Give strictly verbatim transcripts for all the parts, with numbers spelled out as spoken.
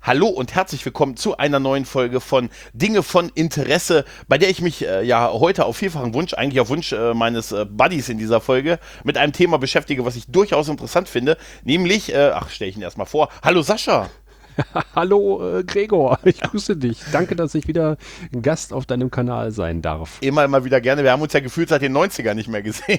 Hallo und herzlich willkommen zu einer neuen Folge von Dinge von Interesse, bei der ich mich äh, ja heute auf vielfachen Wunsch, eigentlich auf Wunsch äh, meines äh, Buddies in dieser Folge, mit einem Thema beschäftige, was ich durchaus interessant finde, nämlich, äh, ach, stelle ich ihn erstmal vor. Hallo Sascha. Hallo äh, Gregor, ich grüße dich. Danke, dass ich wieder Gast auf deinem Kanal sein darf. Immer, immer wieder gerne. Wir haben uns ja gefühlt seit den neunzigern nicht mehr gesehen.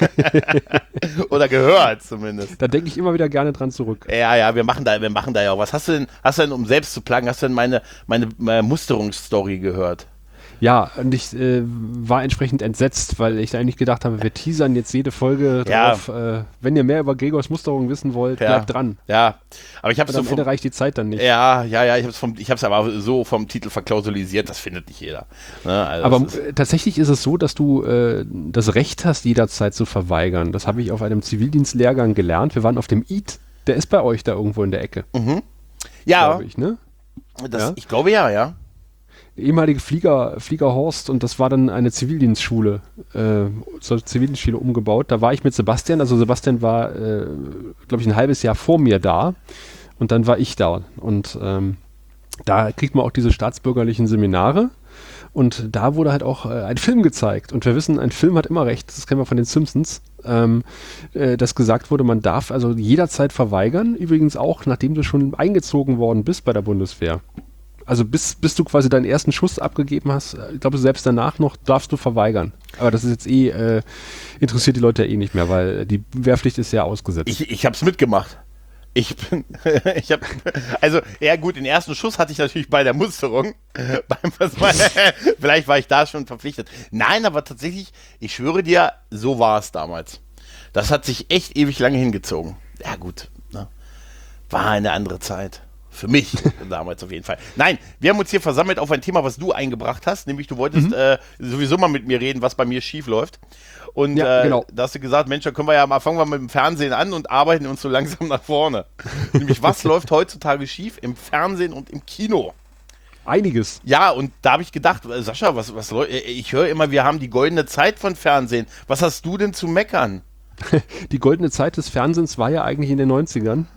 Oder gehört zumindest. Da denke ich immer wieder gerne dran zurück. Ja, ja, wir machen da, wir machen da ja auch was. Hast du denn, hast du denn, um selbst zu plagen, hast du denn meine, meine, meine Musterungsstory gehört? Ja, und ich äh, war entsprechend entsetzt, weil ich eigentlich gedacht habe, wir teasern jetzt jede Folge Ja. drauf. Äh, wenn ihr mehr über Gregors Musterung wissen wollt, Ja. bleibt dran. Ja, aber ich habe Und so am Ende vom, reicht die Zeit dann nicht. ja, ja, ja, ich habe es vom, ich habe es aber so vom Titel verklausulisiert, das findet nicht jeder. Ne? Also Aber das ist, äh, tatsächlich ist es so, dass du äh, das Recht hast, jederzeit zu verweigern. Das habe ich auf einem Zivildienstlehrgang gelernt. Wir waren auf dem I T, der ist bei euch da irgendwo in der Ecke, ja, glaube ich, ne? das, Ja? ich glaube ja, ja. Ehemalige Flieger, Fliegerhorst, und das war dann eine Zivildienstschule, äh, zur Zivildienstschule umgebaut. Da war ich mit Sebastian, also Sebastian war, äh, glaube ich, ein halbes Jahr vor mir da und dann war ich da. Und ähm, da kriegt man auch diese staatsbürgerlichen Seminare und da wurde halt auch äh, ein Film gezeigt. Und wir wissen, ein Film hat immer recht, das kennen wir von den Simpsons, ähm, äh, dass gesagt wurde, man darf also jederzeit verweigern, übrigens auch, nachdem du schon eingezogen worden bist bei der Bundeswehr. Also bis, bis du quasi deinen ersten Schuss abgegeben hast, ich glaube, selbst danach noch darfst du verweigern. Aber das ist jetzt eh, äh, interessiert die Leute ja eh nicht mehr, weil die Wehrpflicht ist ja ausgesetzt. Ich, ich habe es mitgemacht. Ich bin, ich habe, also, ja gut, den ersten Schuss hatte ich natürlich bei der Musterung. Beim, was war, vielleicht war ich da schon verpflichtet. Nein, aber tatsächlich, ich schwöre dir, so war es damals. Das hat sich echt ewig lange hingezogen. Ja gut, ne? War eine andere Zeit. Für mich damals auf jeden Fall. Nein, wir haben uns hier versammelt auf ein Thema, was du eingebracht hast, nämlich du wolltest mhm. äh, sowieso mal mit mir reden, was bei mir schief läuft. Und ja, äh, genau. da hast du gesagt, Mensch, da können wir ja mal, fangen wir mit dem Fernsehen an und arbeiten uns so langsam nach vorne. Nämlich, was läuft heutzutage schief im Fernsehen und im Kino? Einiges. Ja, und da habe ich gedacht, äh, Sascha, was, was läuft? Ich höre immer, wir haben die goldene Zeit von Fernsehen. Was hast du denn zu meckern? Die goldene Zeit des Fernsehens war ja eigentlich in den neunzigern.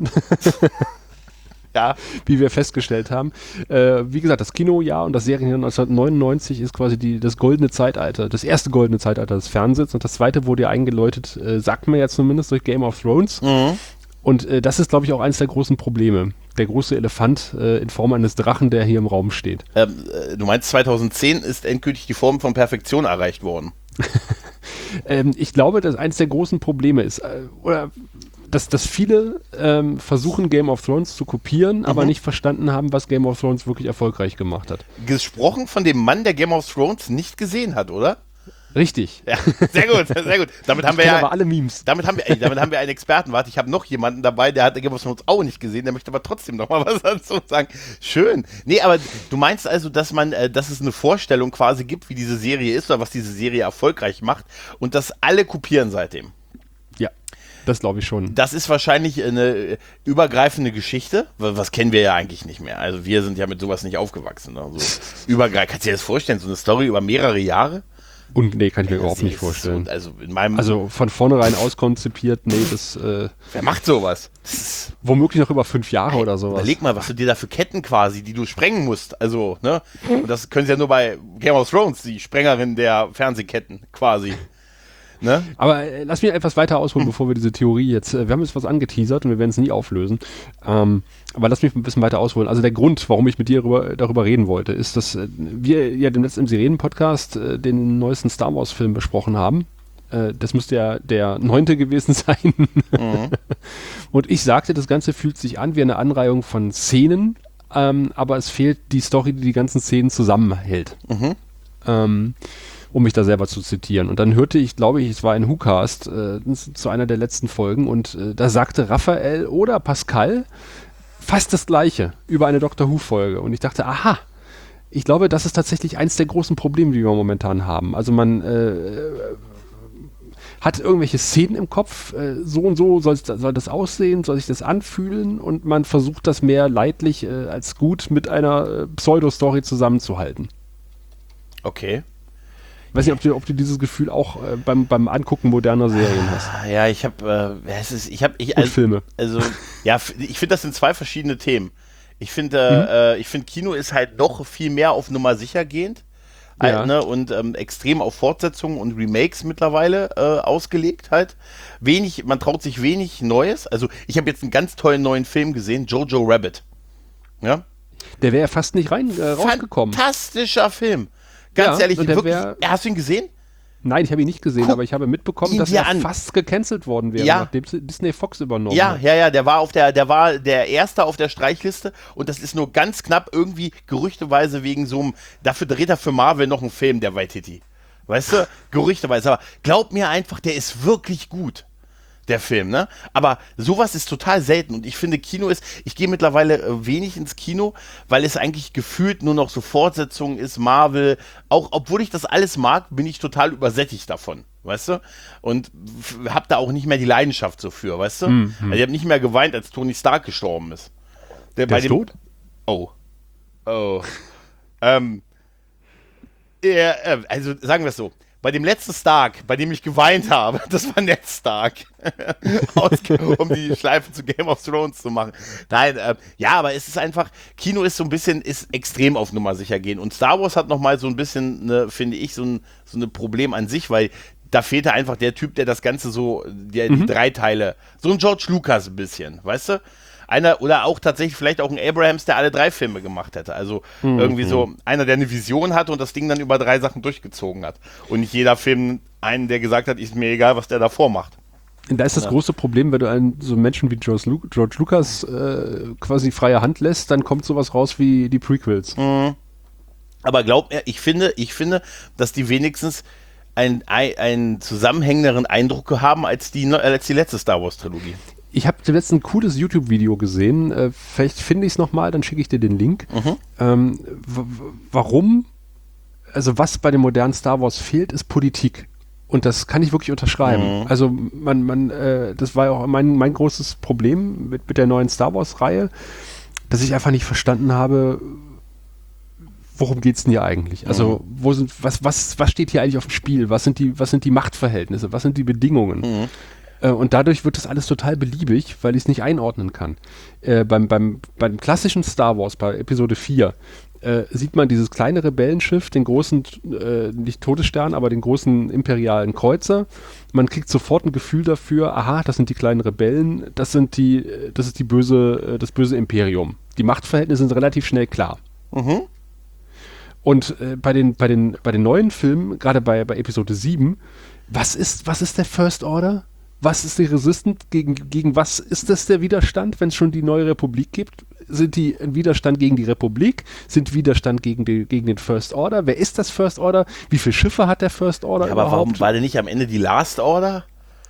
Ja. Wie wir festgestellt haben. Äh, wie gesagt, das Kinojahr und das Serienjahr neunzehnhundertneunundneunzig ist quasi die, das goldene Zeitalter, das erste goldene Zeitalter des Fernsehens, und das zweite wurde ja eingeläutet, äh, sagt man ja zumindest, durch Game of Thrones. Mhm. Und äh, das ist, glaube ich, auch eines der großen Probleme. Der große Elefant äh, in Form eines Drachen, der hier im Raum steht. Ähm, äh, du meinst, zweitausendzehn ist endgültig die Form von Perfektion erreicht worden? ähm, ich glaube, dass eines der großen Probleme ist, äh, oder dass, dass viele ähm, versuchen, Game of Thrones zu kopieren, mhm. aber nicht verstanden haben, was Game of Thrones wirklich erfolgreich gemacht hat. Gesprochen von dem Mann, der Game of Thrones nicht gesehen hat, oder? Richtig. Ja, sehr gut, sehr gut. Damit haben ich wir ja aber alle Memes. Damit haben wir, ey, damit haben wir einen Experten. Warte, ich habe noch jemanden dabei, der hat Game of Thrones auch nicht gesehen, der möchte aber trotzdem noch mal was dazu sagen. Schön. Nee, aber du meinst also, dass man, äh, dass es eine Vorstellung quasi gibt, wie diese Serie ist oder was diese Serie erfolgreich macht und das alle kopieren seitdem. Ja, das glaube ich schon. Das ist wahrscheinlich eine übergreifende Geschichte, was kennen wir ja eigentlich nicht mehr. Also wir sind ja mit sowas nicht aufgewachsen. Ne? So übergreifend. Kannst du dir das vorstellen, so eine Story über mehrere Jahre? Und nee, kann ich mir ja, überhaupt nicht vorstellen. So, also, in meinem also von vornherein auskonzipiert, nee, das äh, wer macht sowas? Womöglich noch über fünf Jahre hey, oder sowas. Überleg mal, was du dir da für Ketten quasi, die du sprengen musst. Also, ne? Und das können sie ja nur bei Game of Thrones, die Sprengerin der Fernsehketten quasi. Ne? Aber äh, lass mich etwas weiter ausholen, hm. bevor wir diese Theorie jetzt, äh, wir haben jetzt was angeteasert und wir werden es nie auflösen, ähm, aber lass mich ein bisschen weiter ausholen. Also der Grund, warum ich mit dir darüber, darüber reden wollte, ist, dass äh, wir ja dem letzten im Sirenen-Podcast äh, den neuesten Star Wars-Film besprochen haben. Äh, das müsste ja der neunte gewesen sein. Mhm. Und ich sagte, das Ganze fühlt sich an wie eine Anreihung von Szenen, ähm, aber es fehlt die Story, die die ganzen Szenen zusammenhält. Mhm. Ähm, um mich da selber zu zitieren. Und dann hörte ich, glaube ich, es war ein WhoCast äh, zu einer der letzten Folgen und äh, da sagte Raphael oder Pascal fast das Gleiche über eine Doctor Who-Folge. Und ich dachte, aha, ich glaube, das ist tatsächlich eins der großen Probleme, die wir momentan haben. Also man äh, hat irgendwelche Szenen im Kopf, äh, so und so soll, soll das aussehen, soll sich das anfühlen und man versucht das mehr leidlich äh, als gut mit einer äh, Pseudo-Story zusammenzuhalten. Okay. Ich weiß nicht, ob du, ob du dieses Gefühl auch äh, beim, beim Angucken moderner Serien hast. Ja, ich habe, äh, es ist, ich habe, ich, also, Filme. Also, ja, ich finde, das sind zwei verschiedene Themen. Ich finde, mhm. äh, ich finde, Kino ist halt noch viel mehr auf Nummer sicher gehend. Ja. Äh, ne, und ähm, extrem auf Fortsetzungen und Remakes mittlerweile äh, ausgelegt halt. Wenig, man traut sich wenig Neues. Also ich habe jetzt einen ganz tollen neuen Film gesehen, Jojo Rabbit. Ja? Der wäre ja fast nicht rein äh, rausgekommen. Fantastischer Film. Ganz ja, ehrlich, wirklich, wär, hast du ihn gesehen? Nein, ich habe ihn nicht gesehen, Guck aber ich habe mitbekommen, dass er an. fast gecancelt worden wäre, ja. nachdem Disney Fox übernommen ja, hat. Ja, ja, der war auf der, der war der Erste auf der Streichliste und das ist nur ganz knapp irgendwie gerüchteweise wegen so einem, dafür dreht er für Marvel noch einen Film, der Waititi. Weißt du? Gerüchteweise. Aber glaub mir einfach, der ist wirklich gut. Der Film, ne? Aber sowas ist total selten und ich finde, Kino ist, ich gehe mittlerweile äh, wenig ins Kino, weil es eigentlich gefühlt nur noch so Fortsetzungen ist, Marvel, auch obwohl ich das alles mag, bin ich total übersättigt davon, weißt du? Und f- hab da auch nicht mehr die Leidenschaft so für, weißt du? Mhm. Also ich habe nicht mehr geweint, als Tony Stark gestorben ist. Der, der bei ist dem, tot? Oh. Oh. ähm. Äh, also sagen wir es so. Bei dem letzten Stark, bei dem ich geweint habe, das war Ned Stark, Aus, um die Schleife zu Game of Thrones zu machen. Nein, äh, ja, aber es ist einfach, Kino ist so ein bisschen, ist extrem auf Nummer sicher gehen. Und Star Wars hat nochmal so ein bisschen, ne, finde ich, so ein, so ein Problem an sich, weil da fehlte einfach der Typ, der das Ganze so, der, mhm. die drei Teile, so ein George Lucas ein bisschen, weißt du? Einer, oder auch tatsächlich vielleicht auch ein Abrahams, der alle drei Filme gemacht hätte. Also mhm. irgendwie so einer, der eine Vision hatte und das Ding dann über drei Sachen durchgezogen hat. Und nicht jeder Film einen, der gesagt hat, ist mir egal, was der davor macht. Da ist das ja. große Problem, wenn du einen so Menschen wie George, Lu- George Lucas äh, quasi freie Hand lässt, dann kommt sowas raus wie die Prequels. Mhm. Aber glaub mir, ich finde, ich finde, dass die wenigstens einen, einen zusammenhängenderen Eindruck haben als die, als die letzte Star Wars Trilogie. Ich habe zuletzt ein cooles YouTube-Video gesehen. Äh, vielleicht finde ich es nochmal, dann schicke ich dir den Link. Mhm. Ähm, w- warum, also was bei dem modernen Star Wars fehlt, ist Politik. Und das kann ich wirklich unterschreiben. Mhm. Also man, man, äh, das war ja auch mein, mein großes Problem mit, mit der neuen Star Wars-Reihe, dass ich einfach nicht verstanden habe, worum geht's denn hier eigentlich? Also, mhm. wo sind, was, was, was steht hier eigentlich auf dem Spiel? Was sind die, was sind die Machtverhältnisse? Was sind die Bedingungen? Mhm. Und dadurch wird das alles total beliebig, weil ich es nicht einordnen kann. Äh, beim, beim, beim klassischen Star Wars, bei Episode vier, äh, sieht man dieses kleine Rebellenschiff, den großen, äh, nicht Todesstern, aber den großen imperialen Kreuzer. Man kriegt sofort ein Gefühl dafür, aha, das sind die kleinen Rebellen, das sind die, das ist die böse, das böse Imperium. Die Machtverhältnisse sind relativ schnell klar. Mhm. Und äh, bei, den, bei, den, bei den neuen Filmen, gerade bei, bei Episode sieben, was ist, was ist der First Order? Was ist die Resistance? Gegen, gegen was ist das der Widerstand, wenn es schon die neue Republik gibt? Sind die ein Widerstand gegen die Republik? Sind Widerstand gegen, die, gegen den First Order? Wer ist das First Order? Wie viele Schiffe hat der First Order ja, aber überhaupt? Warum war denn nicht am Ende die Last Order?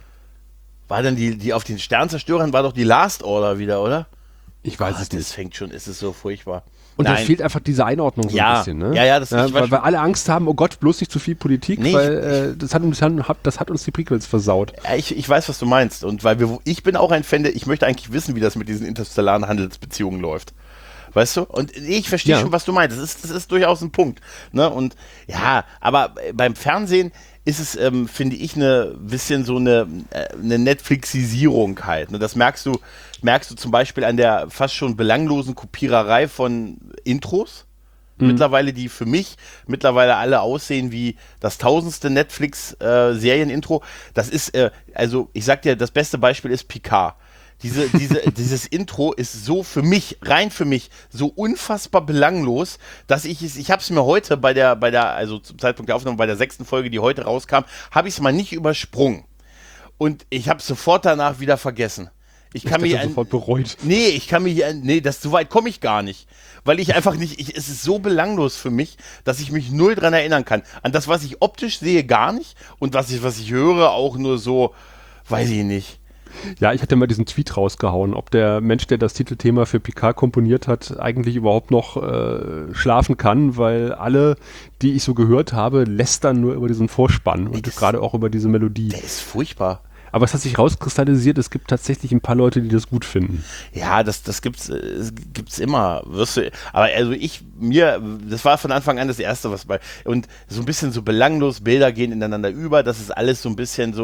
War denn die, die auf den Sternzerstörern war doch die Last Order wieder, oder? Ich weiß Gott, es nicht. Das fängt schon, ist es so furchtbar. Und da fehlt einfach diese Einordnung so ja, ein bisschen, ne? Ja, ja, das ja, ich weil, weil alle Angst haben, oh Gott, bloß nicht zu viel Politik, nee, weil ich, äh, das, hat uns, das hat uns die Prequels versaut. Ja, ich, ich weiß, was du meinst. Und weil wir, ich bin auch ein Fan, der, ich möchte eigentlich wissen, wie das mit diesen interstellaren Handelsbeziehungen läuft. Weißt du? Und ich verstehe ja. schon, was du meinst. Das ist, das ist durchaus ein Punkt. Ne? Und ja, aber beim Fernsehen ist es, ähm, finde ich, eine bisschen so eine, eine Netflixisierung halt. Ne? Das merkst du, merkst du zum Beispiel an der fast schon belanglosen Kopiererei von Intros. Mhm. Mittlerweile, die für mich mittlerweile alle aussehen wie das tausendste Netflix-Serien-Intro. Äh, das ist, äh, also ich sag dir, das beste Beispiel ist Picard. Diese, diese, dieses Intro ist so für mich, rein für mich, so unfassbar belanglos, dass ich es, ich habe es mir heute bei der, bei der, also zum Zeitpunkt der Aufnahme, bei der sechsten Folge, die heute rauskam, habe ich es mal nicht übersprungen. Und ich habe es sofort danach wieder vergessen. Ich kann ich mich an, sofort bereut. Nee, ich kann mich an, nee, das so weit komme ich gar nicht, weil ich einfach nicht, ich, es ist so belanglos für mich, dass ich mich null dran erinnern kann. An das, was ich optisch sehe, gar nicht und was ich, was ich höre, auch nur so, weiß ich nicht. Ja, ich hatte mal diesen Tweet rausgehauen, ob der Mensch, der das Titelthema für Picard komponiert hat, eigentlich überhaupt noch äh, schlafen kann, weil alle, die ich so gehört habe, lästern nur über diesen Vorspann und gerade auch über diese Melodie. Der ist furchtbar. Aber es hat sich rauskristallisiert, es gibt tatsächlich ein paar Leute, die das gut finden. Ja, das, das gibt's, äh, gibt's immer. Wirst du, aber also ich, mir, das war von Anfang an das Erste, was bei, und so ein bisschen so belanglos, Bilder gehen ineinander über, das ist alles so ein bisschen so,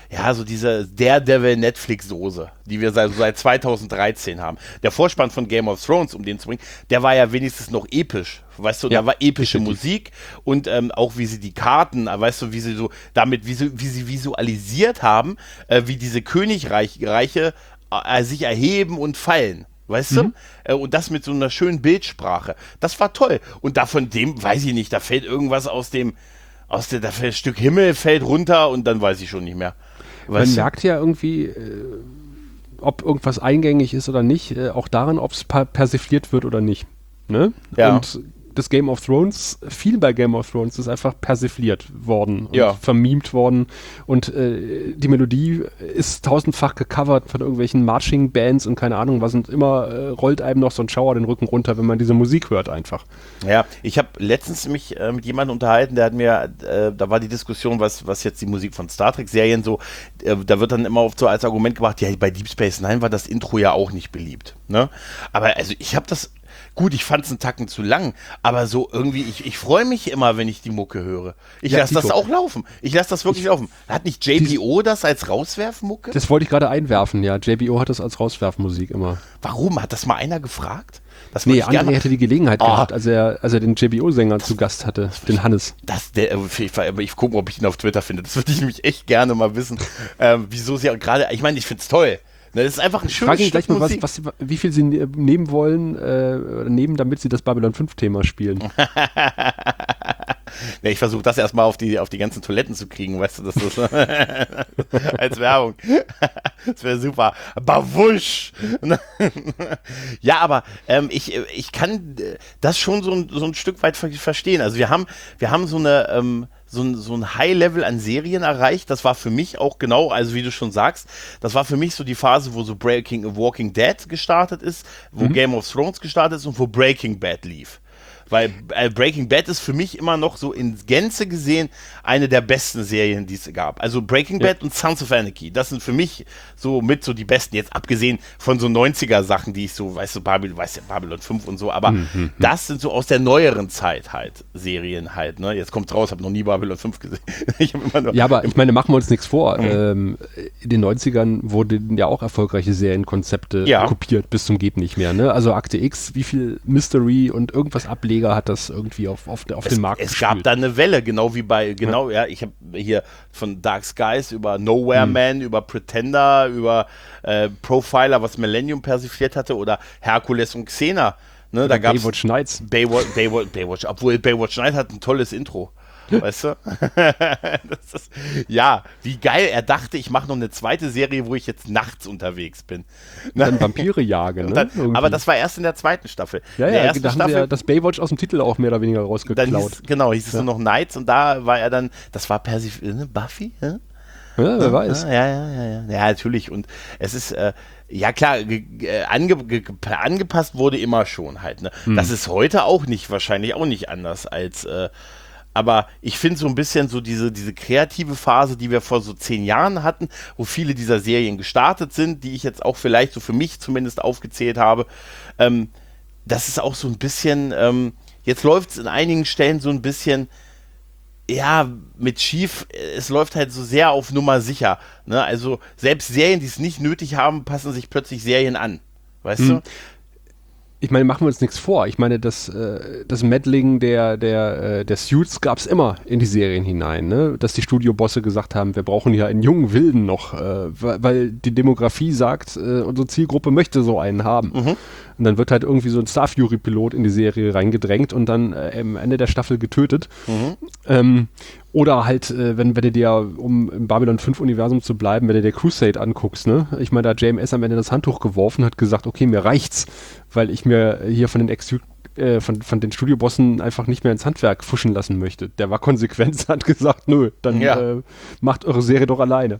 ja, so diese Daredevil-Netflix-Soße, die wir seit, seit zweitausenddreizehn haben. Der Vorspann von Game of Thrones, um den zu bringen, der war ja wenigstens noch episch. Weißt du, ja, da war epische definitiv. Musik und ähm, auch wie sie die Karten, weißt du, wie sie so damit, wie sie, wie sie visualisiert haben, äh, wie diese Königreiche äh, sich erheben und fallen. Weißt mhm. du? Äh, und das mit so einer schönen Bildsprache. Das war toll. Und da von dem, weiß ich nicht, da fällt irgendwas aus dem, aus der, da fällt ein Stück Himmel fällt runter und dann weiß ich schon nicht mehr. Weißt Man du? merkt ja irgendwie, äh, ob irgendwas eingängig ist oder nicht, äh, auch daran, ob es per- persifliert wird oder nicht. Ne? Ja. Und das Game of Thrones, viel bei Game of Thrones ist einfach persifliert worden und ja. vermemt worden und äh, die Melodie ist tausendfach gecovert von irgendwelchen Marching-Bands und keine Ahnung was und immer äh, rollt einem noch so ein Schauer den Rücken runter, wenn man diese Musik hört einfach. Ja, ich habe letztens mich äh, mit jemandem unterhalten, der hat mir, äh, da war die Diskussion, was, was jetzt die Musik von Star Trek-Serien so, äh, da wird dann immer oft so als Argument gebracht, ja, bei Deep Space Nine war das Intro ja auch nicht beliebt, ne? Aber also ich habe das Gut, ich fand es einen Tacken zu lang, aber so irgendwie, ich, ich freue mich immer, wenn ich die Mucke höre. Ich ja, lasse das auch laufen. Ich lasse das wirklich ich, laufen. Hat nicht J B O das als Rauswerfmucke? Das wollte ich gerade einwerfen, ja. J B O hat das als Rauswerfmusik immer. Warum? Hat das mal einer gefragt? Das nee, André hätte die Gelegenheit oh. gehabt, als er, als er den J B O-Sänger zu Gast hatte, den Hannes. Das, der, ich, ich gucke, ob ich ihn auf Twitter finde. Das würde ich nämlich echt gerne mal wissen. ähm, wieso sie gerade, ich meine, ich finde es toll. Das ist einfach ein schönes Frag ihn gleich mal, was, was, wie viel sie nehmen wollen, äh, nehmen, damit sie das Babylon fünf Thema spielen. Ja, ich versuche das erstmal auf die, auf die ganzen Toiletten zu kriegen, weißt du, das ist als Werbung. Das wäre super. Bawusch! Ja, aber ähm, ich, ich kann das schon so ein, so ein Stück weit verstehen. Also wir haben, wir haben so eine ähm, so ein, so ein High-Level an Serien erreicht. Das war für mich auch genau, also wie du schon sagst, das war für mich so die Phase, wo so Breaking Walking Dead gestartet ist, wo mhm. Game of Thrones gestartet ist und wo Breaking Bad lief. Weil äh, Breaking Bad ist für mich immer noch so in Gänze gesehen eine der besten Serien, die es gab. Also Breaking ja. Bad und Sons of Anarchy, das sind für mich so mit so die besten, jetzt abgesehen von so neunziger-Sachen, die ich so, weißt du, Babylon, weißt ja, Babylon fünf und so, aber mhm. das sind so aus der neueren Zeit halt Serien halt, ne? Jetzt kommt's raus, habe noch nie Babylon fünf gesehen. Ich hab immer nur ja, aber ich meine, machen wir uns nichts vor. Mhm. Ähm, in den neunzigern wurden ja auch erfolgreiche Serienkonzepte ja. kopiert bis zum geht nicht mehr, ne? Also Akte X, wie viel Mystery und irgendwas ablegen hat das irgendwie auf, auf, auf es, den Markt Es gespielt. gab da eine Welle, genau wie bei, genau, ja, ja ich habe hier von Dark Skies über Nowhere hm. Man, über Pretender, über äh, Profiler, was Millennium persifliert hatte, oder Herkules und Xena. Ne, da gab's Baywatch Nights. Baywatch, Baywatch, Baywatch, obwohl Baywatch Nights hat ein tolles Intro. Weißt du? Das ist, ja, wie geil. Er dachte, ich mache noch eine zweite Serie, wo ich jetzt nachts unterwegs bin. Dann Vampire jagen, ne? Dann, aber das war erst in der zweiten Staffel. Ja, in ja, der ersten da haben Staffel, sie ja das Baywatch aus dem Titel auch mehr oder weniger rausgeklaut. Dann hieß, genau, hieß es ja. nur noch Nights und da war er dann, das war Persif, ne, Buffy? Ja, ja wer weiß. Ja, ja, ja, ja, ja, natürlich. Und es ist, äh, ja klar, ge, ge, ange, ge, angepasst wurde immer schon halt. Ne? Hm. Das ist heute auch nicht, wahrscheinlich auch nicht anders als, äh, aber ich finde so ein bisschen so diese, diese kreative Phase, die wir vor so zehn Jahren hatten, wo viele dieser Serien gestartet sind, die ich jetzt auch vielleicht so für mich zumindest aufgezählt habe, ähm, das ist auch so ein bisschen, ähm, jetzt läuft es in einigen Stellen so ein bisschen, ja, mit schief, es läuft halt so sehr auf Nummer sicher. Ne? Also selbst Serien, die es nicht nötig haben, passen sich plötzlich Serien an. Weißt hm. du? Ich meine, machen wir uns nichts vor. Ich meine, das, äh, das Meddling der, der, äh, der Suits gab es immer in die Serien hinein, ne? Dass die Studiobosse gesagt haben, wir brauchen hier einen jungen Wilden noch, äh, weil die Demografie sagt, äh, unsere Zielgruppe möchte so einen haben. Mhm. Und dann wird halt irgendwie so ein Starfury-Pilot in die Serie reingedrängt und dann äh, am Ende der Staffel getötet. Mhm. Ähm, oder halt, äh, wenn, wenn du dir, um im Babylon fünf Universum zu bleiben, wenn du dir Crusade anguckst, ne? Ich meine, da hat J M S am Ende das Handtuch geworfen, hat gesagt, okay, mir reicht's, weil ich mir hier von den Ex äh, von, von den Studiobossen einfach nicht mehr ins Handwerk fuschen lassen möchte. Der war konsequent, hat gesagt, nö, dann ja. äh, macht eure Serie doch alleine.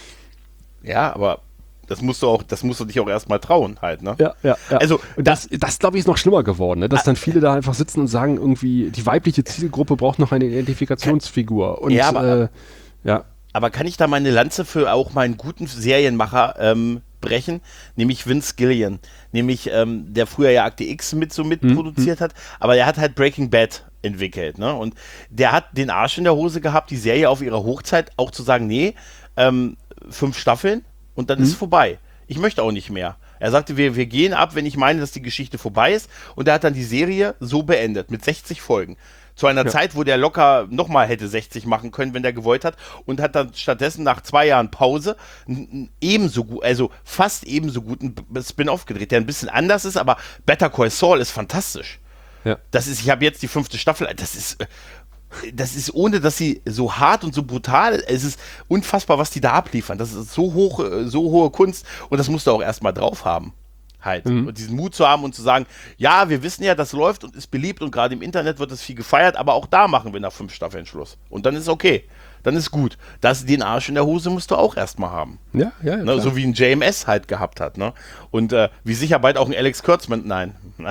Ja, aber das musst du auch, das musst du dich auch erstmal trauen halt, ne? Ja, ja, ja. Also das, das glaube ich, ist noch schlimmer geworden, ne? Dass dann viele da einfach sitzen und sagen, irgendwie, die weibliche Zielgruppe braucht noch eine Identifikationsfigur. Und, ja, aber, äh, ja. aber kann ich da meine Lanze für auch meinen guten Serienmacher ähm, brechen? Nämlich Vince Gilligan. Nämlich, ähm, der früher ja Akte X mit so mitproduziert hm, hat, aber der hat halt Breaking Bad entwickelt, ne? Und der hat den Arsch in der Hose gehabt, die Serie auf ihrer Hochzeit auch zu sagen, nee, ähm, fünf Staffeln und dann mhm. ist es vorbei. Ich möchte auch nicht mehr. Er sagte, wir, wir gehen ab, wenn ich meine, dass die Geschichte vorbei ist. Und er hat dann die Serie so beendet, mit sechzig Folgen. Zu einer ja. Zeit, wo der locker nochmal hätte sechzig machen können, wenn der gewollt hat. Und hat dann stattdessen nach zwei Jahren Pause ebenso gut, also fast ebenso guten Spin-off gedreht, der ein bisschen anders ist, aber Better Call Saul ist fantastisch. Ja. Das ist, ich habe jetzt die fünfte Staffel, das ist... Das ist, ohne dass sie so hart und so brutal ist, es ist unfassbar, was die da abliefern. Das ist so hoch, so hohe Kunst und das musst du auch erstmal drauf haben. Halt. Mhm. Und diesen Mut zu haben und zu sagen, ja, wir wissen ja, das läuft und ist beliebt und gerade im Internet wird das viel gefeiert, aber auch da machen wir nach fünf Staffeln Schluss. Und dann ist okay. Dann ist gut. Das, den Arsch in der Hose musst du auch erstmal haben. Ja, ja, ja. Ne, so wie ein J M S halt gehabt hat. Ne? Und äh, wie sicher bald auch ein Alex Kurtzman. Nein. Nein.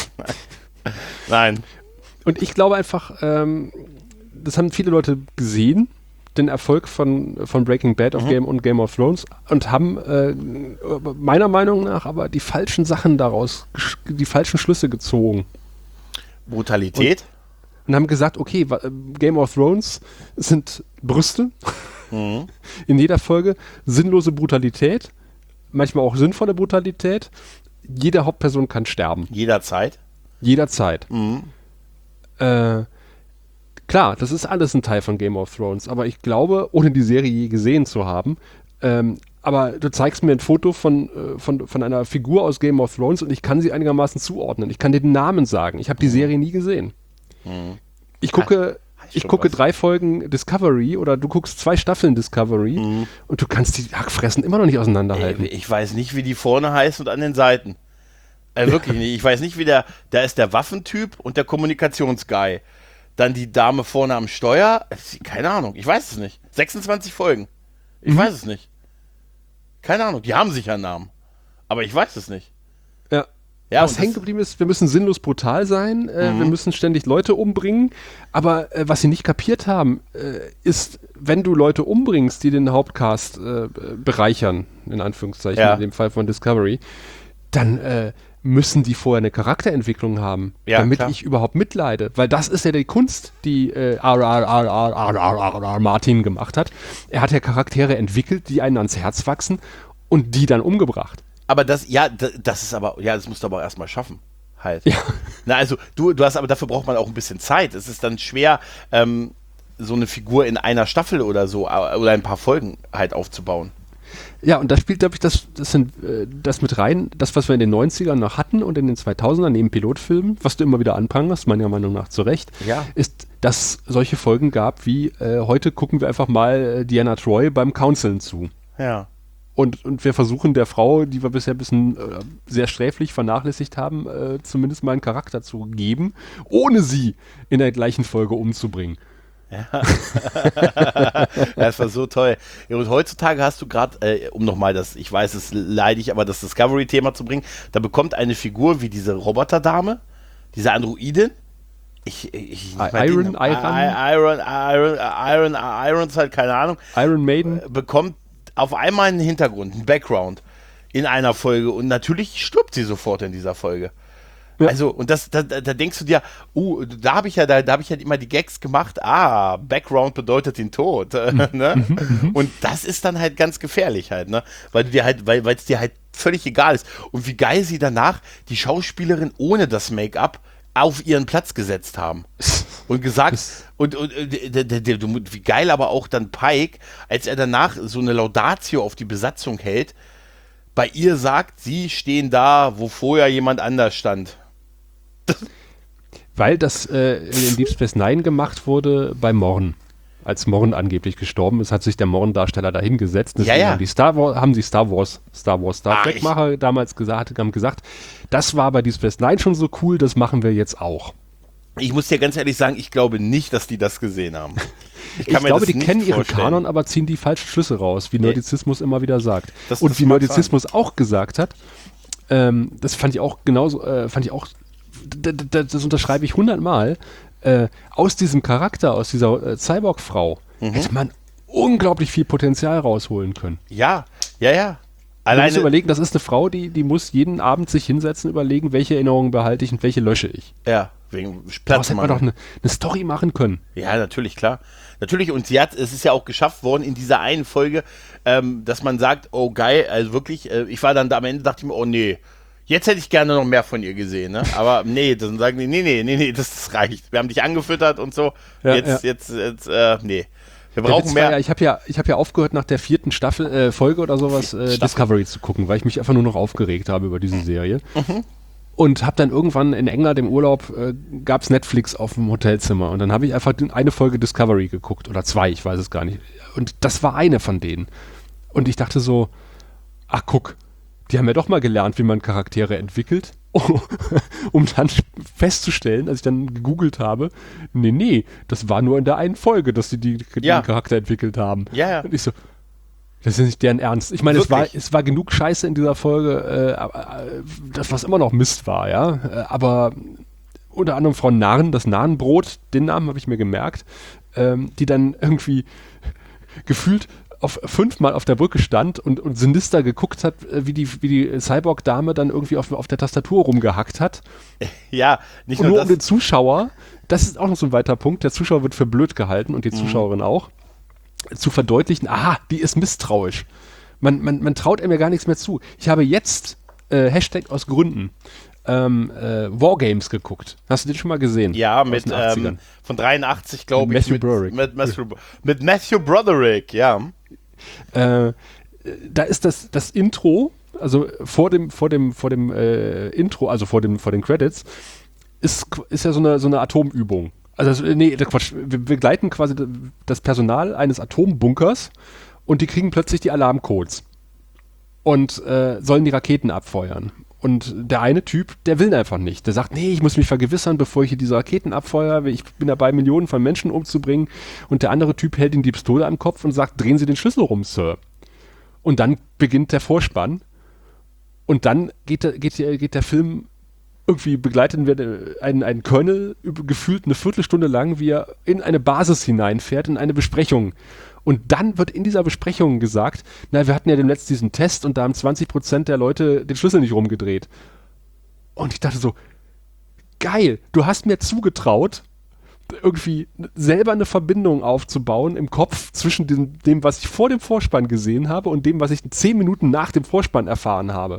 Nein. Und ich glaube einfach, ähm, das haben viele Leute gesehen, den Erfolg von, von Breaking Bad auf mhm. Game und Game of Thrones und haben äh, meiner Meinung nach aber die falschen Sachen daraus, die falschen Schlüsse gezogen. Brutalität? Und, und haben gesagt, okay, Game of Thrones sind Brüste mhm. in jeder Folge, sinnlose Brutalität, manchmal auch sinnvolle Brutalität. Jede Hauptperson kann sterben. Jederzeit? Jederzeit. Mhm. Äh, klar, das ist alles ein Teil von Game of Thrones, aber ich glaube, ohne die Serie je gesehen zu haben, ähm, aber du zeigst mir ein Foto von, äh, von, von einer Figur aus Game of Thrones und ich kann sie einigermaßen zuordnen. Ich kann dir den Namen sagen. Ich habe die Serie nie gesehen. Mhm. Ich gucke, ich gucke was. drei Folgen Discovery oder du guckst zwei Staffeln Discovery mhm. und du kannst die Hackfressen immer noch nicht auseinanderhalten. Ich weiß nicht, wie die vorne heißen und an den Seiten. Äh, wirklich nicht. Ich weiß nicht, wie der, da ist der Waffentyp und der Kommunikationsguy. Dann die Dame vorne am Steuer. Keine Ahnung, ich weiß es nicht. sechsundzwanzig Folgen. Ich mhm. weiß es nicht. Keine Ahnung, die haben sicher einen Namen. Aber ich weiß es nicht. Ja. ja was hängen geblieben ist, wir müssen sinnlos brutal sein, äh, mhm. wir müssen ständig Leute umbringen. Aber äh, was sie nicht kapiert haben, äh, ist, wenn du Leute umbringst, die den Hauptcast äh, bereichern, in Anführungszeichen, ja. in dem Fall von Discovery, dann äh, müssen die vorher eine Charakterentwicklung haben, ja, damit klar. ich überhaupt mitleide. Weil das ist ja die Kunst, die äh, R R R R R Martin gemacht hat. Er hat ja Charaktere entwickelt, die einen ans Herz wachsen und die dann umgebracht. Aber das, ja, das ist aber, ja, das musst du aber auch erstmal schaffen. Halt. Ja. Na, also, du, du hast, aber dafür braucht man auch ein bisschen Zeit. Es ist dann schwer, ähm, so eine Figur in einer Staffel oder so, oder ein paar Folgen halt aufzubauen. Ja, und da spielt, glaube ich, das, das, sind, äh, das mit rein, das, was wir in den neunzigern noch hatten und in den zweitausendern neben Pilotfilmen, was du immer wieder anprangerst, meiner Meinung nach zu Recht, ja. ist, dass es solche Folgen gab wie, äh, heute gucken wir einfach mal äh, Deanna Troi beim Counseln zu. Ja. Und, und wir versuchen der Frau, die wir bisher ein bisschen äh, sehr sträflich vernachlässigt haben, äh, zumindest mal einen Charakter zu geben, ohne sie in der gleichen Folge umzubringen. Ja. Das war so toll. Ja, und heutzutage hast du gerade, äh, um nochmal das, ich weiß, es leidig, aber das Discovery-Thema zu bringen, da bekommt eine Figur wie diese Roboterdame, diese Androidin, ich, ich, ich Iron, Iron, Iron, Iron, Iron, Iron, halt keine Ahnung, Iron Maiden, bekommt auf einmal einen Hintergrund, einen Background in einer Folge und natürlich stirbt sie sofort in dieser Folge. Ja. Also, und das, da, da denkst du dir, uh, da habe ich ja, da, da habe ich halt immer die Gags gemacht, ah, Background bedeutet den Tod. Ne? Und das ist dann halt ganz gefährlich halt, ne? Weil du dir halt, weil es dir halt völlig egal ist. Und wie geil sie danach die Schauspielerin ohne das Make-up auf ihren Platz gesetzt haben. Und gesagt, und, und, und wie geil aber auch dann Pike, als er danach so eine Laudatio auf die Besatzung hält, bei ihr sagt, sie stehen da, wo vorher jemand anders stand. Weil das äh, in Deep Space Nine gemacht wurde bei Morn. Als Morn angeblich gestorben ist, hat sich der Morn-Darsteller da hingesetzt. Deswegen ja, ja. Haben, die Star Wars, haben die Star Wars, Star Wars, Star Trek-Macher damals gesagt, haben gesagt, das war bei Deep Space Nine schon so cool, das machen wir jetzt auch. Ich muss dir ganz ehrlich sagen, ich glaube nicht, dass die das gesehen haben. Ich, ich glaube, die kennen ihre Kanon, aber ziehen die falschen Schlüsse raus, wie nee. Nerdizismus immer wieder sagt. Das, Und das wie Nerdizismus sein. auch gesagt hat, ähm, das fand ich auch genauso, äh, fand ich auch, d- d- das unterschreibe ich hundertmal, äh, aus diesem Charakter, aus dieser äh, Cyborg-Frau, mhm. hätte man unglaublich viel Potenzial rausholen können. Ja, ja, ja. Alleine, du musst überlegen, das ist eine Frau, die, die muss jeden Abend sich hinsetzen, überlegen, welche Erinnerungen behalte ich und welche lösche ich. Ja, wegen Platz. Platz. Hätte man doch eine, eine Story machen können. Ja, natürlich, klar. Natürlich, und sie hat, es ist ja auch geschafft worden in dieser einen Folge, ähm, dass man sagt, oh geil, also wirklich, äh, ich war dann da am Ende, dachte ich mir, oh nee, jetzt hätte ich gerne noch mehr von ihr gesehen, ne? Aber nee, dann sagen die, nee, nee, nee, nee, das, das reicht. Wir haben dich angefüttert und so, Ja, jetzt, ja. jetzt, jetzt, äh, nee. Wir Der brauchen Witz mehr. war Ja, ich habe ja, ich hab ja aufgehört, nach der vierten Staffel, äh, Folge oder sowas, äh, Discovery zu gucken, weil ich mich einfach nur noch aufgeregt habe über diese Serie. Mhm. Und habe dann irgendwann in England im Urlaub, äh, gab es Netflix auf dem Hotelzimmer. Und dann habe ich einfach eine Folge Discovery geguckt. Oder zwei, ich weiß es gar nicht. Und das war eine von denen. Und ich dachte so, ach guck, die haben ja doch mal gelernt, wie man Charaktere entwickelt. Um dann festzustellen, als ich dann gegoogelt habe, nee, nee, das war nur in der einen Folge, dass sie die, die Ja. den Charakter entwickelt haben. Ja, ja. Und ich so, das ist nicht deren Ernst. Ich meine, es war, Wirklich? es war genug Scheiße in dieser Folge, äh, aber, äh, das, was immer noch Mist war, ja. Äh, aber unter anderem Frau Narren, das Narrenbrot, den Namen habe ich mir gemerkt, ähm, die dann irgendwie gefühlt auf fünfmal auf der Brücke stand und, und sinister geguckt hat, äh, wie die, wie die Cyborg-Dame dann irgendwie auf, auf der Tastatur rumgehackt hat. Ja, nicht Und nur, nur das. um den Zuschauer, das ist auch noch so ein weiter Punkt, der Zuschauer wird für blöd gehalten und die Zuschauerin auch, zu verdeutlichen, aha, die ist misstrauisch. Man, man, man traut ihm ja gar nichts mehr zu. Ich habe jetzt, äh, Hashtag aus Gründen, ähm, äh, Wargames geguckt. Hast du den schon mal gesehen? Ja, Aus mit den achtzigern. ähm, von dreiundachtzig, glaube Mit ich. Matthew Broderick. Mit, Matthew, mit Matthew Broderick, ja. Äh, da ist das, das Intro, also vor dem, vor dem, vor dem äh, Intro, also vor dem, vor den Credits, ist, ist ja so eine, so eine Atomübung. Also, nee, Quatsch, wir begleiten quasi das Personal eines Atombunkers und die kriegen plötzlich die Alarmcodes und äh, sollen die Raketen abfeuern. Und der eine Typ, der will einfach nicht. Der sagt, nee, ich muss mich vergewissern, bevor ich hier diese Raketen abfeuere. Ich bin dabei, Millionen von Menschen umzubringen. Und der andere Typ hält ihm die Pistole am Kopf und sagt, drehen Sie den Schlüssel rum, Sir. Und dann beginnt der Vorspann. Und dann geht der, geht der, geht der Film, irgendwie begleiten wir einen, einen Colonel gefühlt eine Viertelstunde lang, wie er in eine Basis hineinfährt, in eine Besprechung. Und dann wird in dieser Besprechung gesagt, na, wir hatten ja demnächst diesen Test und da haben zwanzig Prozent der Leute den Schlüssel nicht rumgedreht. Und ich dachte so, geil, du hast mir zugetraut, irgendwie selber eine Verbindung aufzubauen im Kopf zwischen dem, dem, was ich vor dem Vorspann gesehen habe und dem, was ich zehn Minuten nach dem Vorspann erfahren habe.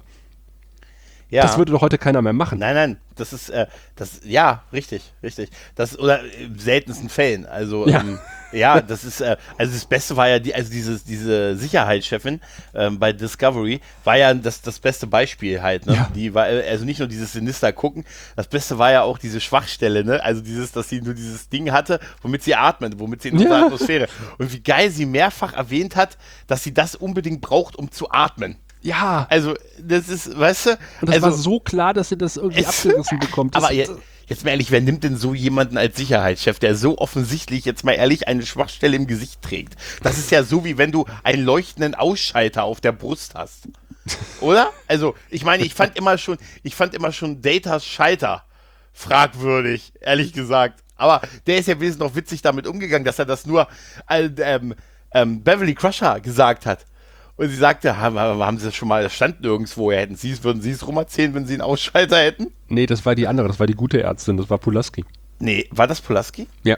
Ja. Das würde doch heute keiner mehr machen. Nein, nein, das ist, äh, das, ja, richtig, richtig. Das, oder in seltensten Fällen. Also, Ja. ähm, ja, das ist, äh, also das Beste war ja, die, also dieses, diese Sicherheitschefin ähm, bei Discovery war ja das, das beste Beispiel halt, ne? Ja. Die war, äh, also nicht nur dieses Sinister gucken, das Beste war ja auch diese Schwachstelle, ne? Also dieses, dass sie nur dieses Ding hatte, womit sie atmet, womit sie in unserer Ja. Atmosphäre. Und wie geil sie mehrfach erwähnt hat, dass sie das unbedingt braucht, um zu atmen. Ja, Also, das ist, weißt du, und das also, war so klar, dass sie das irgendwie Es- abgerissen bekommt. Das, aber je, jetzt mal ehrlich, wer nimmt denn so jemanden als Sicherheitschef, der so offensichtlich, jetzt mal ehrlich, eine Schwachstelle im Gesicht trägt? Das ist ja so, wie wenn du einen leuchtenden Ausschalter auf der Brust hast. Oder? Also, ich meine, ich fand immer schon, ich fand immer schon Datas Schalter fragwürdig, ehrlich gesagt. Aber der ist ja wenigstens noch witzig damit umgegangen, dass er das nur äh, ähm, ähm, Beverly Crusher gesagt hat. Und sie sagte, haben, haben sie das schon mal, das stand nirgendwo, ja, hätten sie es, würden sie es rum erzählen, wenn sie einen Ausschalter hätten? nee, das war die andere, das war die gute Ärztin, das war Pulaski. Nee, war das Pulaski? Ja.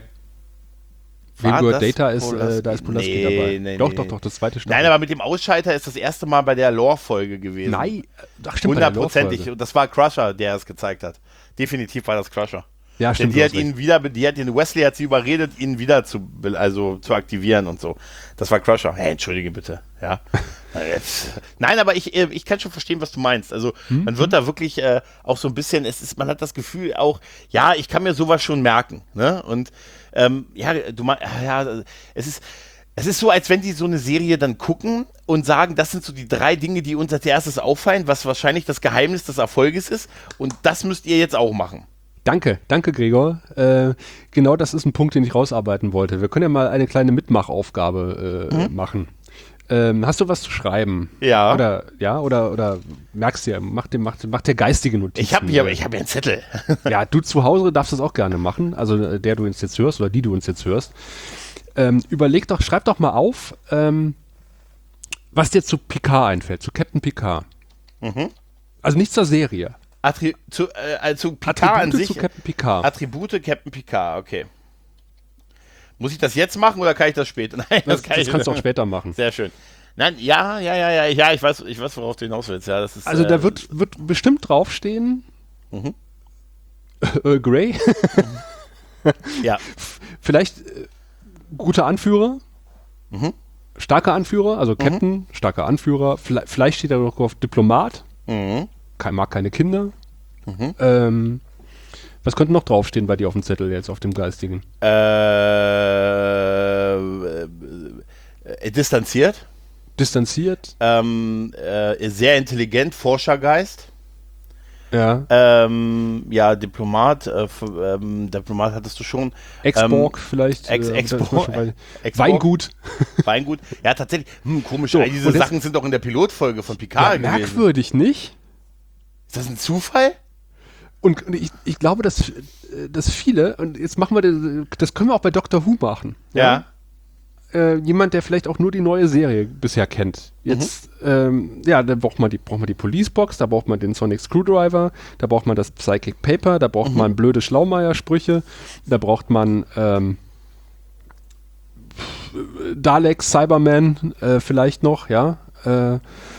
War Vengur das Data ist, äh, Pulaski? da ist Pulaski Nee, dabei. nee, doch, nee. doch, doch, das zweite Staffel. Nein, aber mit dem Ausschalter ist das erste Mal bei der Lore-Folge gewesen. Nein, ach stimmt, bei der Hundertprozentig. Lore-Folge. Und das war Crusher, der es gezeigt hat. Definitiv war das Crusher. Ja, Denn stimmt. die du hat hast recht. ihn wieder, die hat ihn, Wesley hat sie überredet, ihn wieder zu, also zu aktivieren und so. Das war Crusher. Hey, entschuldige bitte. Ja. Jetzt. Nein, aber ich, äh, ich kann schon verstehen, was du meinst. Also, Hm? man wird da wirklich äh, auch so ein bisschen, es ist, man hat das Gefühl auch, ja, ich kann mir sowas schon merken, ne? Und, ähm, ja, du meinst, ja, es ist, es ist so, als wenn die so eine Serie dann gucken und sagen, das sind so die drei Dinge, die uns als erstes auffallen, was wahrscheinlich das Geheimnis des Erfolges ist. Und das müsst ihr jetzt auch machen. Danke, danke Gregor. Äh, genau das ist ein Punkt, den ich rausarbeiten wollte. Wir können ja mal eine kleine Mitmachaufgabe äh, Mhm. machen. Ähm, hast du was zu schreiben? Ja. Oder, ja, oder, oder merkst dir, mach dir, mach, mach dir geistige Notizen. Ich habe hier, ich habe hier einen Zettel. Ja, du zu Hause darfst das auch gerne machen, also äh, der du uns jetzt hörst oder die du uns jetzt hörst. Ähm, überleg doch, schreib doch mal auf, ähm, Was dir zu Picard einfällt, zu Captain Picard. Mhm. Also nicht zur Serie. Attri zu, äh, also Picard Attribute an sich. zu Captain Picard. Attribute Captain Picard, okay. Muss ich das jetzt machen oder kann ich das später? Nein, Das, das, kann das ich kannst du auch später machen. Sehr schön. Nein, ja, ja, ja, ja, ja, ich weiß, ich weiß, worauf du hinaus willst. Ja, das ist, Also äh, da wird, wird bestimmt draufstehen, Mhm. äh, Grey, ja. vielleicht äh, guter Anführer, Mhm. starker Anführer, also Captain, starker Anführer, vielleicht, vielleicht steht da noch auf Diplomat, Mhm. kein, mag keine Kinder. Mhm. Ähm, was könnte noch draufstehen bei dir auf dem Zettel jetzt, auf dem Geistigen? Äh, äh, äh, distanziert, Distanziert, ähm, äh, sehr intelligent, Forschergeist, ja. ähm, ja, Diplomat, äh, f- ähm, Diplomat hattest du schon. Ex-Borg vielleicht. Ex- äh, Ex-Borg, weil- Ex-Borg. Weingut. Weingut. Ja, tatsächlich. Hm, komisch. So, all diese und jetzt- Sachen sind doch in der Pilotfolge von Ja, Picard gewesen. merkwürdig, nicht? Ist das ein Zufall? Und und ich, ich glaube, dass, äh, dass viele, und jetzt machen wir das, das können wir auch bei Doctor Who machen. Ja. Äh, jemand, der vielleicht auch nur die neue Serie bisher kennt. Jetzt, ähm, ja, da braucht man die, braucht man die Police-Box, da braucht man den Sonic Screwdriver, da braucht man das Psychic Paper, da braucht man blöde Schlaumeier-Sprüche, da braucht man ähm, Daleks, Cyberman äh, vielleicht noch, ja. Äh,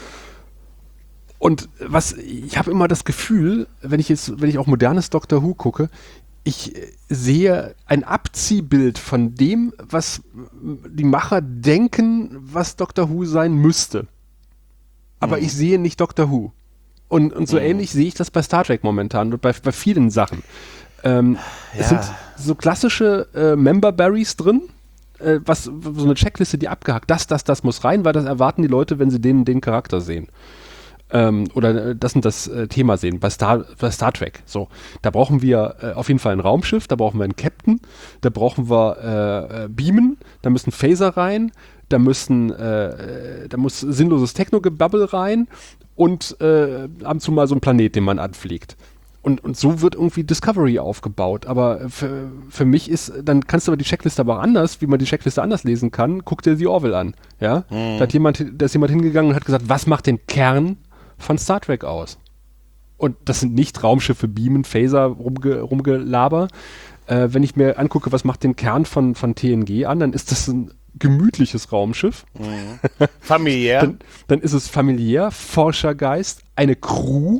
und was, ich habe immer das Gefühl, wenn ich jetzt, wenn ich auch modernes Doctor Who gucke, ich äh, sehe ein Abziehbild von dem, was die Macher denken, was Doctor Who sein müsste. Aber ich sehe nicht Doctor Who. Und, und so ähnlich sehe ich das bei Star Trek momentan und bei, bei vielen Sachen. Ähm, Es Ja. sind so klassische äh, Member-Berries drin, äh, was, so eine Checkliste, die abgehakt, das, das, das muss rein, weil das erwarten die Leute, wenn sie den, den Charakter sehen. Ähm, oder äh, das und das äh, Thema sehen, bei Star, bei Star Trek. So, da brauchen wir äh, auf jeden Fall ein Raumschiff, da brauchen wir einen Captain, da brauchen wir äh, äh, Beamen, da müssen Phaser rein, da müssen, äh, äh, da muss sinnloses Techno-Gebubble rein und äh, ab und zu mal so ein Planet, den man anfliegt. Und, und so wird irgendwie Discovery aufgebaut. Aber für, für mich ist, dann kannst du aber die Checkliste aber auch anders, wie man die Checkliste anders lesen kann, guck dir die Orville an. Ja? Da, hat jemand, da ist jemand hingegangen und hat gesagt, was macht den Kern von Star Trek aus? Und das sind nicht Raumschiffe, Beamen, Phaser, rumge, rumgelaber. Äh, wenn ich mir angucke, was macht den Kern von, von T N G an, dann ist das ein gemütliches Raumschiff. Familiär. Dann, dann ist es familiär, Forschergeist, eine Crew,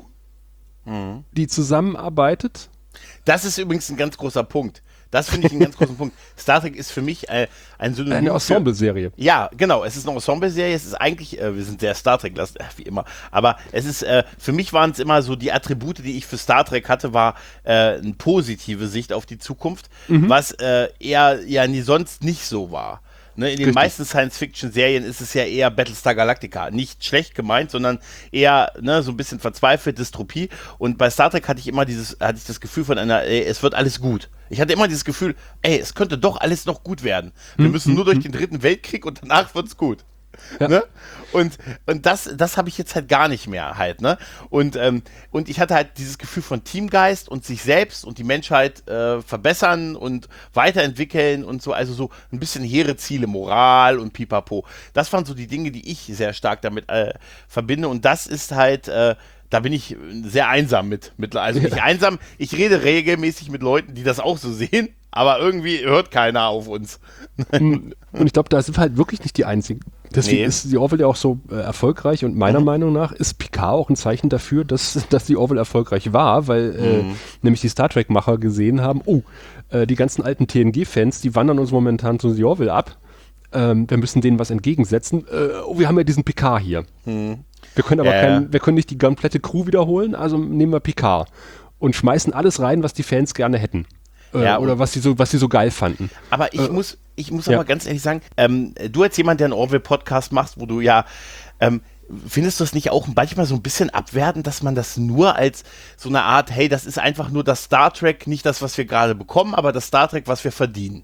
die zusammenarbeitet. Das ist übrigens ein ganz großer Punkt. Das finde ich einen ganz großen Punkt. Star Trek ist für mich äh, ein Synonym Eine für- Ensemble-Serie. Ja, genau. Es ist eine Ensemble-Serie. Es ist eigentlich, äh, wir sind sehr Star Trek-lastig, äh, wie immer. Aber es ist, äh, für mich waren es immer so, die Attribute, die ich für Star Trek hatte, war äh, eine positive Sicht auf die Zukunft, was äh, eher ja nie sonst nicht so war. Ne, in den Richtig. meisten Science-Fiction-Serien ist es ja eher Battlestar Galactica. Nicht schlecht gemeint, sondern eher ne, so ein bisschen verzweifelt, Dystopie. Und bei Star Trek hatte ich immer dieses, hatte ich das Gefühl von einer, ey, es wird alles gut. Ich hatte immer dieses Gefühl, ey, es könnte doch alles noch gut werden. Wir müssen nur durch den dritten Weltkrieg und danach wird's gut. Ja. Ne? Und, und das, das habe ich jetzt halt gar nicht mehr halt, ne? Und, ähm, und ich hatte halt dieses Gefühl von Teamgeist und sich selbst und die Menschheit äh, verbessern und weiterentwickeln und so, also so ein bisschen hehre Ziele, Moral und Pipapo. Das waren so die Dinge, die ich sehr stark damit äh, verbinde und das ist halt, äh, da bin ich sehr einsam mit. mit also nicht einsam, ich rede regelmäßig mit Leuten, die das auch so sehen, aber irgendwie hört keiner auf uns. Und ich glaube, da sind wir halt wirklich nicht die Einzigen. Deswegen Nee. ist die Orville ja auch so äh, erfolgreich und meiner Meinung nach ist Picard auch ein Zeichen dafür, dass, dass die Orville erfolgreich war, weil äh, nämlich die Star Trek-Macher gesehen haben, oh, äh, die ganzen alten T N G-Fans, die wandern uns momentan zu die Orville ab. Ähm, wir müssen denen was entgegensetzen. Äh, oh, wir haben ja diesen Picard hier. Wir können aber Ja, kein, ja. wir können nicht die komplette Crew wiederholen, also nehmen wir Picard und schmeißen alles rein, was die Fans gerne hätten. Äh, Ja, oder und- was sie so, was sie so geil fanden. Aber ich Äh, muss, ich muss ja. aber ganz ehrlich sagen, ähm, du als jemand, der einen Orville-Podcast machst, wo du ja, ähm, findest du es nicht auch manchmal so ein bisschen abwertend, dass man das nur als so eine Art, hey, das ist einfach nur das Star Trek, nicht das, was wir gerade bekommen, aber das Star Trek, was wir verdienen.